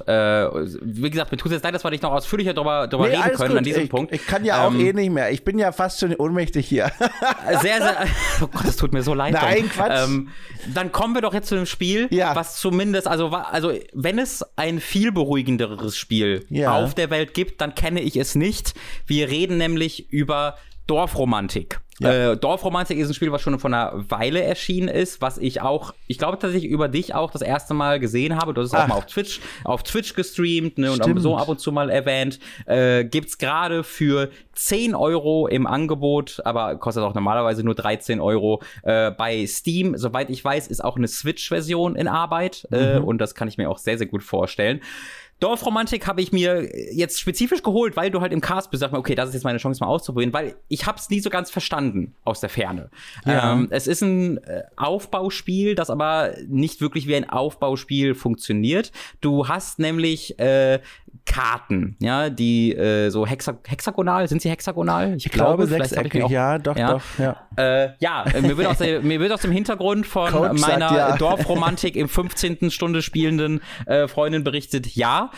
Wie gesagt, mir tut es jetzt leid, dass wir nicht noch ausführlicher drüber reden können gut. An diesem Punkt. Ich kann ja auch nicht mehr. Ich bin ja fast schon ohnmächtig hier. Sehr, sehr. Oh Gott, das tut mir so leid. Nein, Quatsch. Dann kommen wir doch jetzt zu dem Spiel, was zumindest, also wenn es ein viel beruhigenderes Spiel auf der Welt gibt, dann kenne ich es nicht. Wir reden nämlich über Dorfromantik. Ja. Dorfromantik ist ein Spiel, was schon vor einer Weile erschienen ist, was ich glaube tatsächlich über dich auch das erste Mal gesehen habe. Du hast es auch mal auf Twitch gestreamt, ne, und auch so ab und zu mal erwähnt. Gibt's gerade für 10 € im Angebot, aber kostet auch normalerweise nur 13 € bei Steam. Soweit ich weiß, ist auch eine Switch-Version in Arbeit und das kann ich mir auch sehr, sehr gut vorstellen. Dorfromantik habe ich mir jetzt spezifisch geholt, weil du halt im Cast bist. Sag mal, okay, das ist jetzt meine Chance, mal auszuprobieren, weil ich habe es nie so ganz verstanden aus der Ferne. Ja. Es ist ein Aufbauspiel, das aber nicht wirklich wie ein Aufbauspiel funktioniert. Du hast nämlich Karten, ja, die so hexagonal, sind sie hexagonal? Ich glaube sechseckig, ja, doch. Ja, mir wird aus dem Hintergrund von Coach meiner Dorfromantik im 15. Stunde spielenden Freundin berichtet,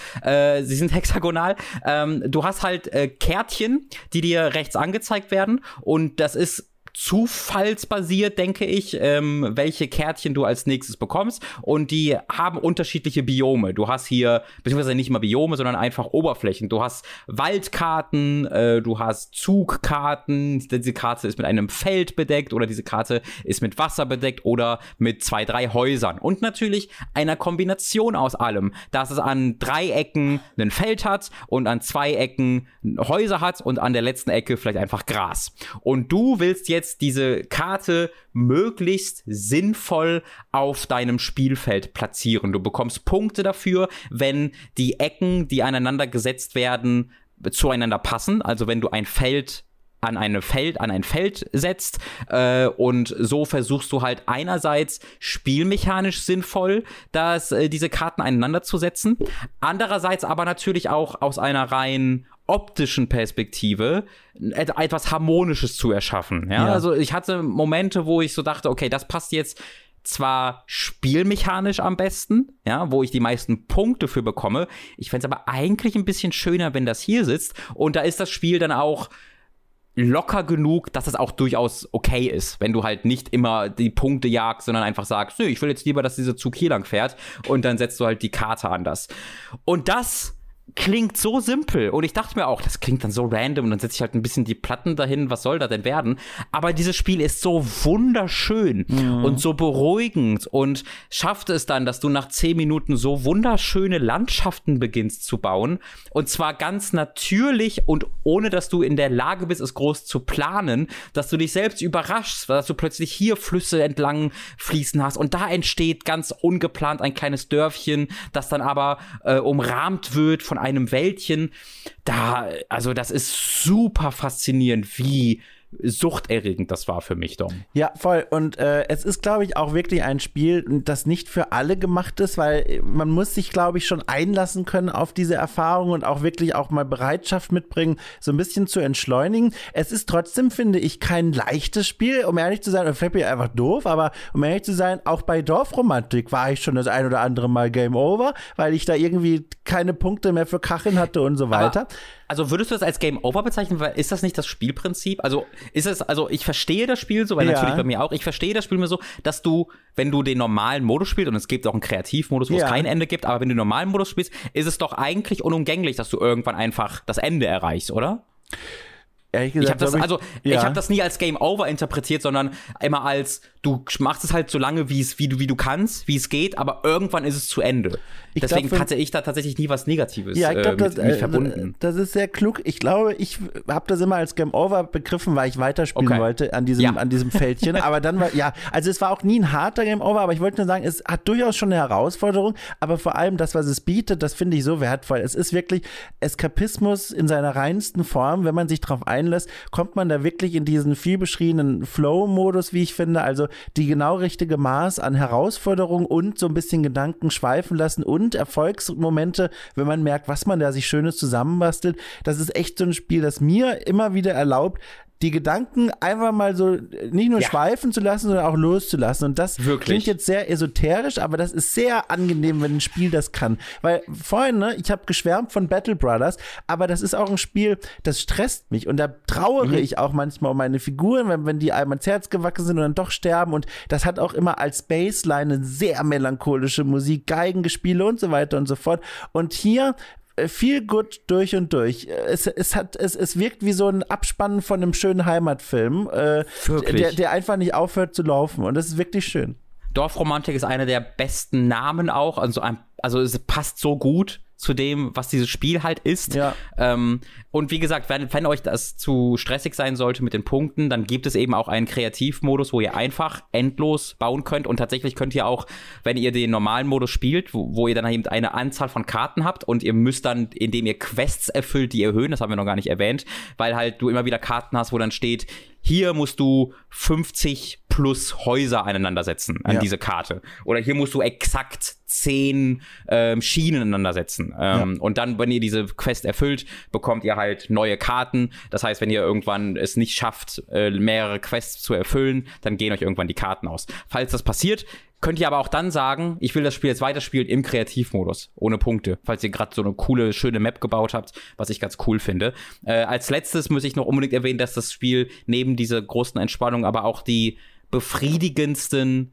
sie sind hexagonal. Du hast halt Kärtchen, die dir rechts angezeigt werden und das ist zufallsbasiert, denke ich, welche Kärtchen du als nächstes bekommst und die haben unterschiedliche Biome. Du hast hier, beziehungsweise nicht mal Biome, sondern einfach Oberflächen. Du hast Waldkarten, du hast Zugkarten, diese Karte ist mit einem Feld bedeckt oder diese Karte ist mit Wasser bedeckt oder mit 2, 3 Häusern und natürlich einer Kombination aus allem, dass es an 3 Ecken ein Feld hat und an 2 Ecken Häuser hat und an der letzten Ecke vielleicht einfach Gras. Und du willst jetzt diese Karte möglichst sinnvoll auf deinem Spielfeld platzieren. Du bekommst Punkte dafür, wenn die Ecken, die aneinander gesetzt werden, zueinander passen. Also wenn du ein Feld an ein Feld setzt und so versuchst du halt einerseits spielmechanisch sinnvoll, diese Karten aneinander zu setzen, andererseits aber natürlich auch aus einer rein optischen Perspektive etwas Harmonisches zu erschaffen. Ja? Also ich hatte Momente, wo ich so dachte, okay, das passt jetzt zwar spielmechanisch am besten, ja, wo ich die meisten Punkte für bekomme. Ich fände es aber eigentlich ein bisschen schöner, wenn das hier sitzt. Und da ist das Spiel dann auch locker genug, dass es auch durchaus okay ist, wenn du halt nicht immer die Punkte jagst, sondern einfach sagst, ich will jetzt lieber, dass dieser Zug hier lang fährt und dann setzt du halt die Karte anders. Und das klingt so simpel und ich dachte mir auch, das klingt dann so random und dann setze ich halt ein bisschen die Platten dahin, was soll da denn werden? Aber dieses Spiel ist so wunderschön und so beruhigend und schafft es dann, dass du nach 10 Minuten so wunderschöne Landschaften beginnst zu bauen und zwar ganz natürlich und ohne, dass du in der Lage bist, es groß zu planen, dass du dich selbst überraschst, dass du plötzlich hier Flüsse entlang fließen hast und da entsteht ganz ungeplant ein kleines Dörfchen, das dann aber umrahmt wird von einem Wäldchen. Also das ist super faszinierend, wie suchterregend das war für mich, Dom. Ja, voll. Und es ist, glaube ich, auch wirklich ein Spiel, das nicht für alle gemacht ist, weil man muss sich, glaube ich, schon einlassen können auf diese Erfahrung und auch wirklich auch mal Bereitschaft mitbringen, so ein bisschen zu entschleunigen. Es ist trotzdem, finde ich, kein leichtes Spiel, um ehrlich zu sein, oder vielleicht bin ich einfach doof, aber um ehrlich zu sein, auch bei Dorfromantik war ich schon das ein oder andere Mal Game Over, weil ich da irgendwie keine Punkte mehr für Kacheln hatte und so weiter. Aber also würdest du das als Game Over bezeichnen, weil ist das nicht das Spielprinzip? Also ich verstehe das Spiel so, weil natürlich bei mir auch, ich verstehe das Spiel mir so, dass du, wenn du den normalen Modus spielst, und es gibt auch einen Kreativmodus, wo es kein Ende gibt, aber wenn du den normalen Modus spielst, ist es doch eigentlich unumgänglich, dass du irgendwann einfach das Ende erreichst, oder? Ehrlich gesagt, ich habe das nie als Game Over interpretiert, sondern immer als, du machst es halt so lange, wie du kannst, wie es geht, aber irgendwann ist es zu Ende. Deswegen hatte ich da tatsächlich nie was Negatives mit verbunden. Das ist sehr klug. Ich glaube, ich habe das immer als Game Over begriffen, weil ich weiterspielen wollte an diesem Feldchen. Aber dann also es war auch nie ein harter Game Over, aber ich wollte nur sagen, es hat durchaus schon eine Herausforderung, aber vor allem das, was es bietet, das finde ich so wertvoll. Es ist wirklich Eskapismus in seiner reinsten Form. Wenn man sich darauf einlässt, kommt man da wirklich in diesen viel beschriebenen Flow-Modus, wie ich finde, also die genau richtige Maß an Herausforderung und so ein bisschen Gedanken schweifen lassen und Erfolgsmomente, wenn man merkt, was man da sich Schönes zusammenbastelt. Das ist echt so ein Spiel, das mir immer wieder erlaubt, die Gedanken einfach mal so nicht nur schweifen zu lassen, sondern auch loszulassen. Und das klingt jetzt sehr esoterisch, aber das ist sehr angenehm, wenn ein Spiel das kann. Weil vorhin, ich habe geschwärmt von Battle Brothers, aber das ist auch ein Spiel, das stresst mich. Und da trauere ich auch manchmal um meine Figuren, wenn die einem ans Herz gewachsen sind und dann doch sterben. Und das hat auch immer als Baseline eine sehr melancholische Musik, Geigengespiele und so weiter und so fort. Und hier viel gut durch und durch. Es wirkt wie so ein Abspann von einem schönen Heimatfilm, der einfach nicht aufhört zu laufen. Und das ist wirklich schön. Dorfromantik ist einer der besten Namen auch. Also es passt so gut zu dem, was dieses Spiel halt ist. Ja. Und wie gesagt, wenn euch das zu stressig sein sollte mit den Punkten, dann gibt es eben auch einen Kreativmodus, wo ihr einfach endlos bauen könnt. Und tatsächlich könnt ihr auch, wenn ihr den normalen Modus spielt, wo ihr dann eben eine Anzahl von Karten habt und ihr müsst dann, indem ihr Quests erfüllt, die erhöhen, das haben wir noch gar nicht erwähnt, weil halt du immer wieder Karten hast, wo dann steht, hier musst du 50 plus Häuser aneinander setzen an diese Karte. Oder hier musst du exakt 10 Schienen aneinander setzen. Und dann, wenn ihr diese Quest erfüllt, bekommt ihr halt neue Karten. Das heißt, wenn ihr irgendwann es nicht schafft, mehrere Quests zu erfüllen, dann gehen euch irgendwann die Karten aus. Falls das passiert, könnt ihr aber auch dann sagen, ich will das Spiel jetzt weiterspielen im Kreativmodus, ohne Punkte, falls ihr gerade so eine coole, schöne Map gebaut habt, was ich ganz cool finde. Als letztes muss ich noch unbedingt erwähnen, dass das Spiel neben dieser großen Entspannung aber auch die befriedigendsten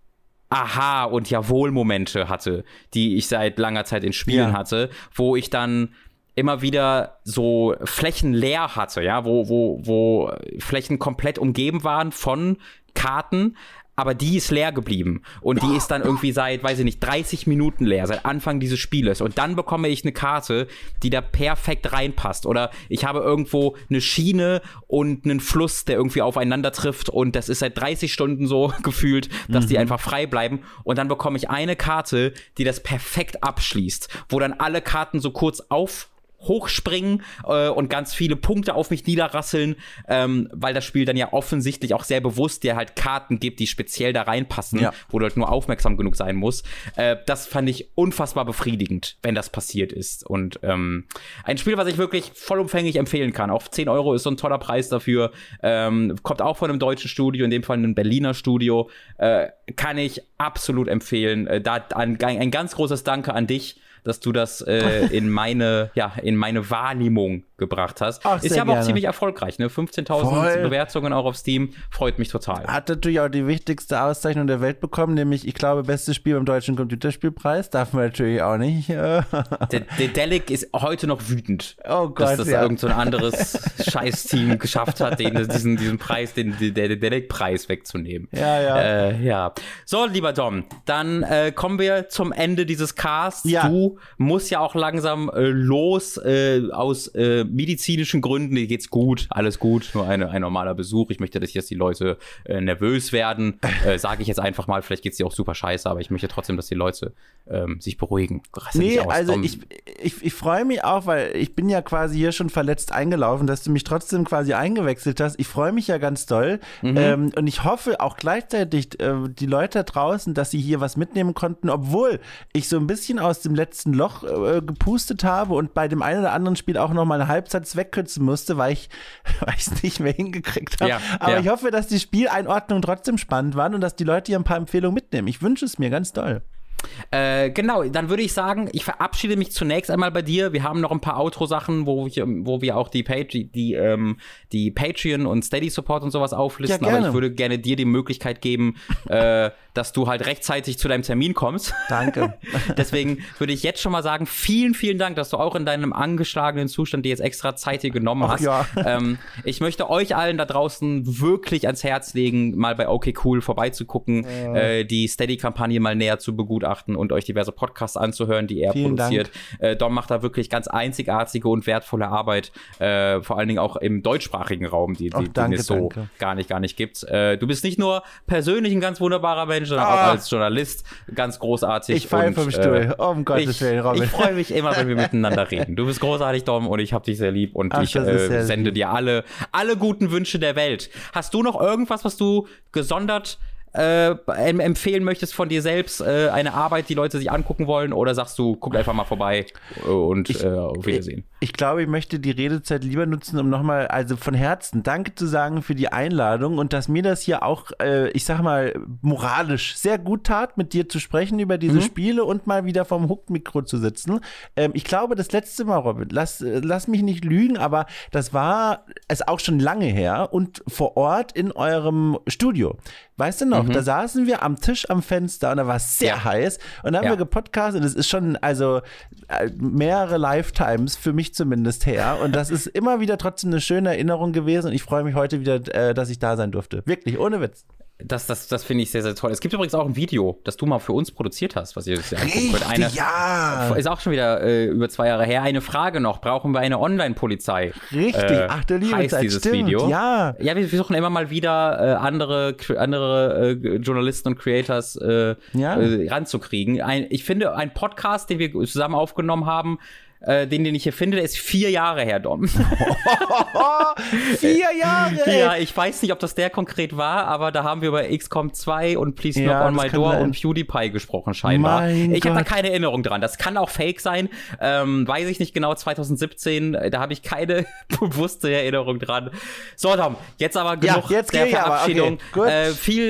Aha- und Jawohl-Momente hatte, die ich seit langer Zeit in Spielen hatte, wo ich dann immer wieder so Flächen leer hatte, ja, wo Flächen komplett umgeben waren von Karten, aber die ist leer geblieben. Und die ist dann irgendwie seit, weiß ich nicht, 30 Minuten leer, seit Anfang dieses Spieles. Und dann bekomme ich eine Karte, die da perfekt reinpasst. Oder ich habe irgendwo eine Schiene und einen Fluss, der irgendwie aufeinander trifft. Und das ist seit 30 Stunden so gefühlt, dass die einfach frei bleiben. Und dann bekomme ich eine Karte, die das perfekt abschließt. Wo dann alle Karten so kurz hochspringen und ganz viele Punkte auf mich niederrasseln, weil das Spiel dann ja offensichtlich auch sehr bewusst dir halt Karten gibt, die speziell da reinpassen, wo du halt nur aufmerksam genug sein musst. Das fand ich unfassbar befriedigend, wenn das passiert ist. Und ein Spiel, was ich wirklich vollumfänglich empfehlen kann. Auch 10 € ist so ein toller Preis dafür. Kommt auch von einem deutschen Studio, in dem Fall einem Berliner Studio. Kann ich absolut empfehlen. Da ein ganz großes Danke an dich, dass du das in meine Wahrnehmung gebracht hast. Ist ja aber auch ziemlich erfolgreich, ne? 15.000 Bewertungen auch auf Steam, freut mich total. Hat natürlich auch die wichtigste Auszeichnung der Welt bekommen, nämlich, ich glaube, bestes Spiel beim Deutschen Computerspielpreis, darf man natürlich auch nicht. Der Delic ist heute noch wütend, oh Gott, dass das irgend so ein anderes Scheiß-Team geschafft hat, diesen Preis, der Delic-Preis wegzunehmen. Ja. So, lieber Dom, dann kommen wir zum Ende dieses Casts. Ja. Du musst ja auch langsam los aus medizinischen Gründen, dir geht's gut, alles gut, nur ein normaler Besuch. Ich möchte, dass die Leute nervös werden. Sage ich jetzt einfach mal, vielleicht geht's dir auch super scheiße, aber ich möchte trotzdem, dass die Leute sich beruhigen. Nee, also ich freue mich auch, weil ich bin ja quasi hier schon verletzt eingelaufen, dass du mich trotzdem quasi eingewechselt hast. Ich freue mich ja ganz doll. Und ich hoffe auch gleichzeitig, die Leute da draußen, dass sie hier was mitnehmen konnten, obwohl ich so ein bisschen aus dem letzten Loch gepustet habe und bei dem einen oder anderen Spiel auch noch mal einen Halbsatz wegkürzen musste, weil ich es nicht mehr hingekriegt habe. Aber ich hoffe, dass die Spieleinordnungen trotzdem spannend waren und dass die Leute hier ein paar Empfehlungen mitnehmen. Ich wünsche es mir ganz doll. Genau, dann würde ich sagen, ich verabschiede mich zunächst einmal bei dir. Wir haben noch ein paar Outro-Sachen, wo wir auch die Patreon und Steady-Support und sowas auflisten. Aber ich würde gerne dir die Möglichkeit geben, dass du halt rechtzeitig zu deinem Termin kommst. Danke. Deswegen würde ich jetzt schon mal sagen, vielen, vielen Dank, dass du auch in deinem angeschlagenen Zustand dir jetzt extra Zeit hier genommen hast. Ja. Ich möchte euch allen da draußen wirklich ans Herz legen, mal bei OK Cool vorbeizugucken, die Steady-Kampagne mal näher zu begutachten und euch diverse Podcasts anzuhören, die er produziert. Dom macht da wirklich ganz einzigartige und wertvolle Arbeit, vor allen Dingen auch im deutschsprachigen Raum, die es so gar nicht gibt. Du bist nicht nur persönlich ein ganz wunderbarer Mensch, sondern auch als Journalist ganz großartig. Ich falle vom Stuhl, um Gottes Willen, Robin. Ich freue mich immer, wenn wir miteinander reden. Du bist großartig, Dom, und ich habe dich sehr lieb und ich sende dir alle guten Wünsche der Welt. Hast du noch irgendwas, was du gesondert empfehlen möchtest von dir selbst, eine Arbeit, die Leute sich angucken wollen, oder sagst du, guck einfach mal vorbei und auf Wiedersehen? Ich glaube, ich möchte die Redezeit lieber nutzen, um nochmal, also von Herzen Danke zu sagen für die Einladung und dass mir das hier auch, ich sag mal, moralisch sehr gut tat, mit dir zu sprechen über diese Spiele und mal wieder vom Hook-Mikro zu sitzen. Ich glaube, das letzte Mal, Robin, lass mich nicht lügen, aber das war es auch schon lange her und vor Ort in eurem Studio. Weißt du noch, da saßen wir am Tisch am Fenster und da war es sehr heiß und da haben wir gepodcastet und es ist schon, also mehrere Lifetimes für mich zumindest her und das ist immer wieder trotzdem eine schöne Erinnerung gewesen und ich freue mich heute wieder, dass ich da sein durfte. Wirklich, ohne Witz. Das finde ich sehr, sehr toll. Es gibt übrigens auch ein Video, das du mal für uns produziert hast, was ihr sich angucken könnt. Ist auch schon wieder über 2 Jahre her. Eine Frage noch, brauchen wir eine Online-Polizei? Richtig, ach du liebe Zeit, dieses stimmt, Video. Ja, wir versuchen immer mal wieder andere Journalisten und Creators ranzukriegen. Ich finde, ein Podcast, den wir zusammen aufgenommen haben, den ich hier finde, der ist 4 Jahre her, Dom. 4 Jahre! Ja, ich weiß nicht, ob das der konkret war, aber da haben wir über XCOM 2 und Please Knock on My Door und PewDiePie gesprochen, scheinbar. Ich habe da keine Erinnerung dran. Das kann auch fake sein. Weiß ich nicht genau, 2017, da habe ich keine bewusste Erinnerung dran. So, Dom, jetzt aber genug der Verabschiedung. Okay,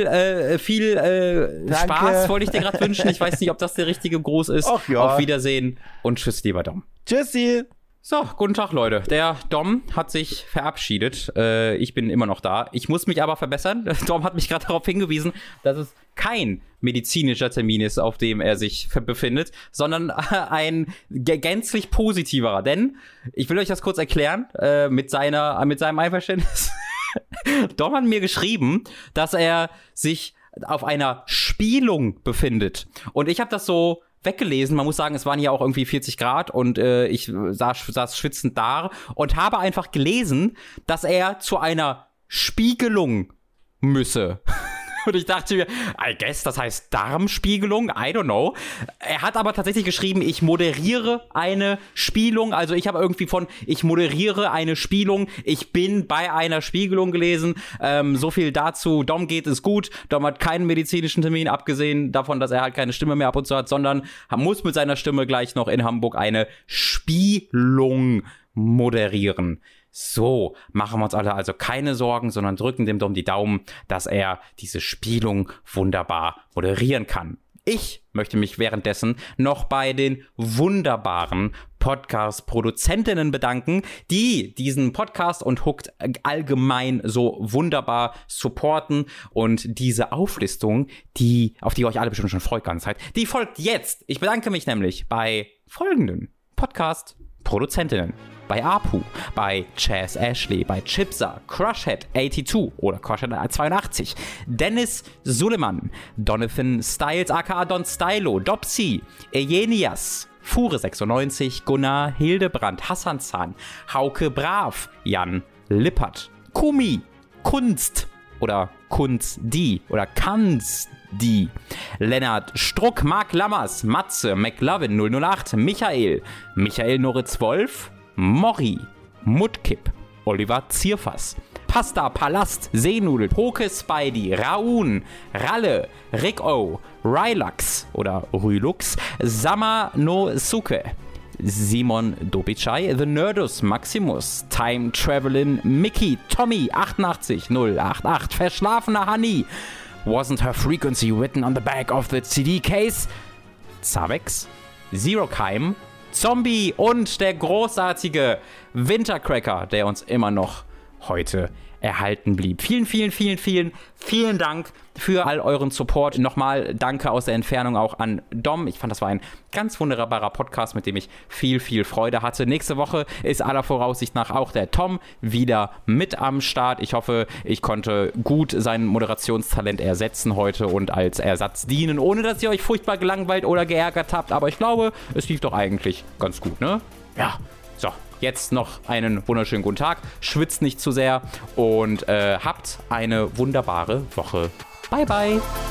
viel Spaß wollte ich dir gerade wünschen. Ich weiß nicht, ob das der richtige Gruß ist. Auf Wiedersehen und tschüss, lieber Dom. Tschüssi. So, guten Tag, Leute. Der Dom hat sich verabschiedet. Ich bin immer noch da. Ich muss mich aber verbessern. Dom hat mich gerade darauf hingewiesen, dass es kein medizinischer Termin ist, auf dem er sich befindet, sondern ein gänzlich positiverer. Denn, ich will euch das kurz erklären, mit seinem Einverständnis. Dom hat mir geschrieben, dass er sich auf einer Spielung befindet. Und ich habe das so weggelesen. Man muss sagen, es waren ja auch irgendwie 40 Grad und ich saß schwitzend da und habe einfach gelesen, dass er zu einer Spiegelung müsse. Und ich dachte mir, I guess, das heißt Darmspiegelung, I don't know. Er hat aber tatsächlich geschrieben, ich moderiere eine Spielung. Also ich habe irgendwie ich moderiere eine Spielung. Ich bin bei einer Spiegelung gelesen. So viel dazu. Dom geht es gut. Dom hat keinen medizinischen Termin, abgesehen davon, dass er halt keine Stimme mehr ab und zu hat, sondern muss mit seiner Stimme gleich noch in Hamburg eine Spielung moderieren. So, machen wir uns alle also keine Sorgen, sondern drücken dem Dom die Daumen, dass er diese Spielung wunderbar moderieren kann. Ich möchte mich währenddessen noch bei den wunderbaren Podcast-Produzentinnen bedanken, die diesen Podcast und Hooked allgemein so wunderbar supporten. Und diese Auflistung, auf die ihr euch alle bestimmt schon freut, ganze Zeit, die folgt jetzt. Ich bedanke mich nämlich bei folgenden Podcast-Produzentinnen. Bei Apu, bei Chaz Ashley, bei Chipsa, Crushhead82 oder Crushhead82, Dennis Suleiman, Donathan Styles aka Don Stylo, Dopsy, Eugenias, Fure 96, Gunnar Hildebrand, Hassan Zahn, Hauke Brav, Jan Lippert, Kumi, Kunst oder Kunstdi oder Kanzdi, Lennart Struck, Marc Lammers, Matze, McLovin 008, Michael Noritz Wolf, Mori, Mutkipp, Oliver Zierfass, Pasta Palast, Seenudel, Poke Spidey, Raun, Ralle, Rick O, Rylux oder Rylux, Samanosuke, Simon Dobitschei, The Nerdus, Maximus, Time Travelin, Mickey, Tommy 88088, Verschlafener Honey, Wasn't her frequency written on the back of the CD case? Zavex, Zero Keim, Zombie und der großartige Wintercracker, der uns immer noch heute erhalten blieb. Vielen Dank für all euren Support. Nochmal danke aus der Entfernung auch an Dom. Ich fand, das war ein ganz wunderbarer Podcast, mit dem ich viel Freude hatte. Nächste Woche ist aller Voraussicht nach auch der Tom wieder mit am Start. Ich hoffe, ich konnte gut sein Moderationstalent ersetzen heute und als Ersatz dienen, ohne dass ihr euch furchtbar gelangweilt oder geärgert habt. Aber ich glaube, es lief doch eigentlich ganz gut, ne? Ja, so. Jetzt noch einen wunderschönen guten Tag, schwitzt nicht zu sehr und habt eine wunderbare Woche. Bye, bye.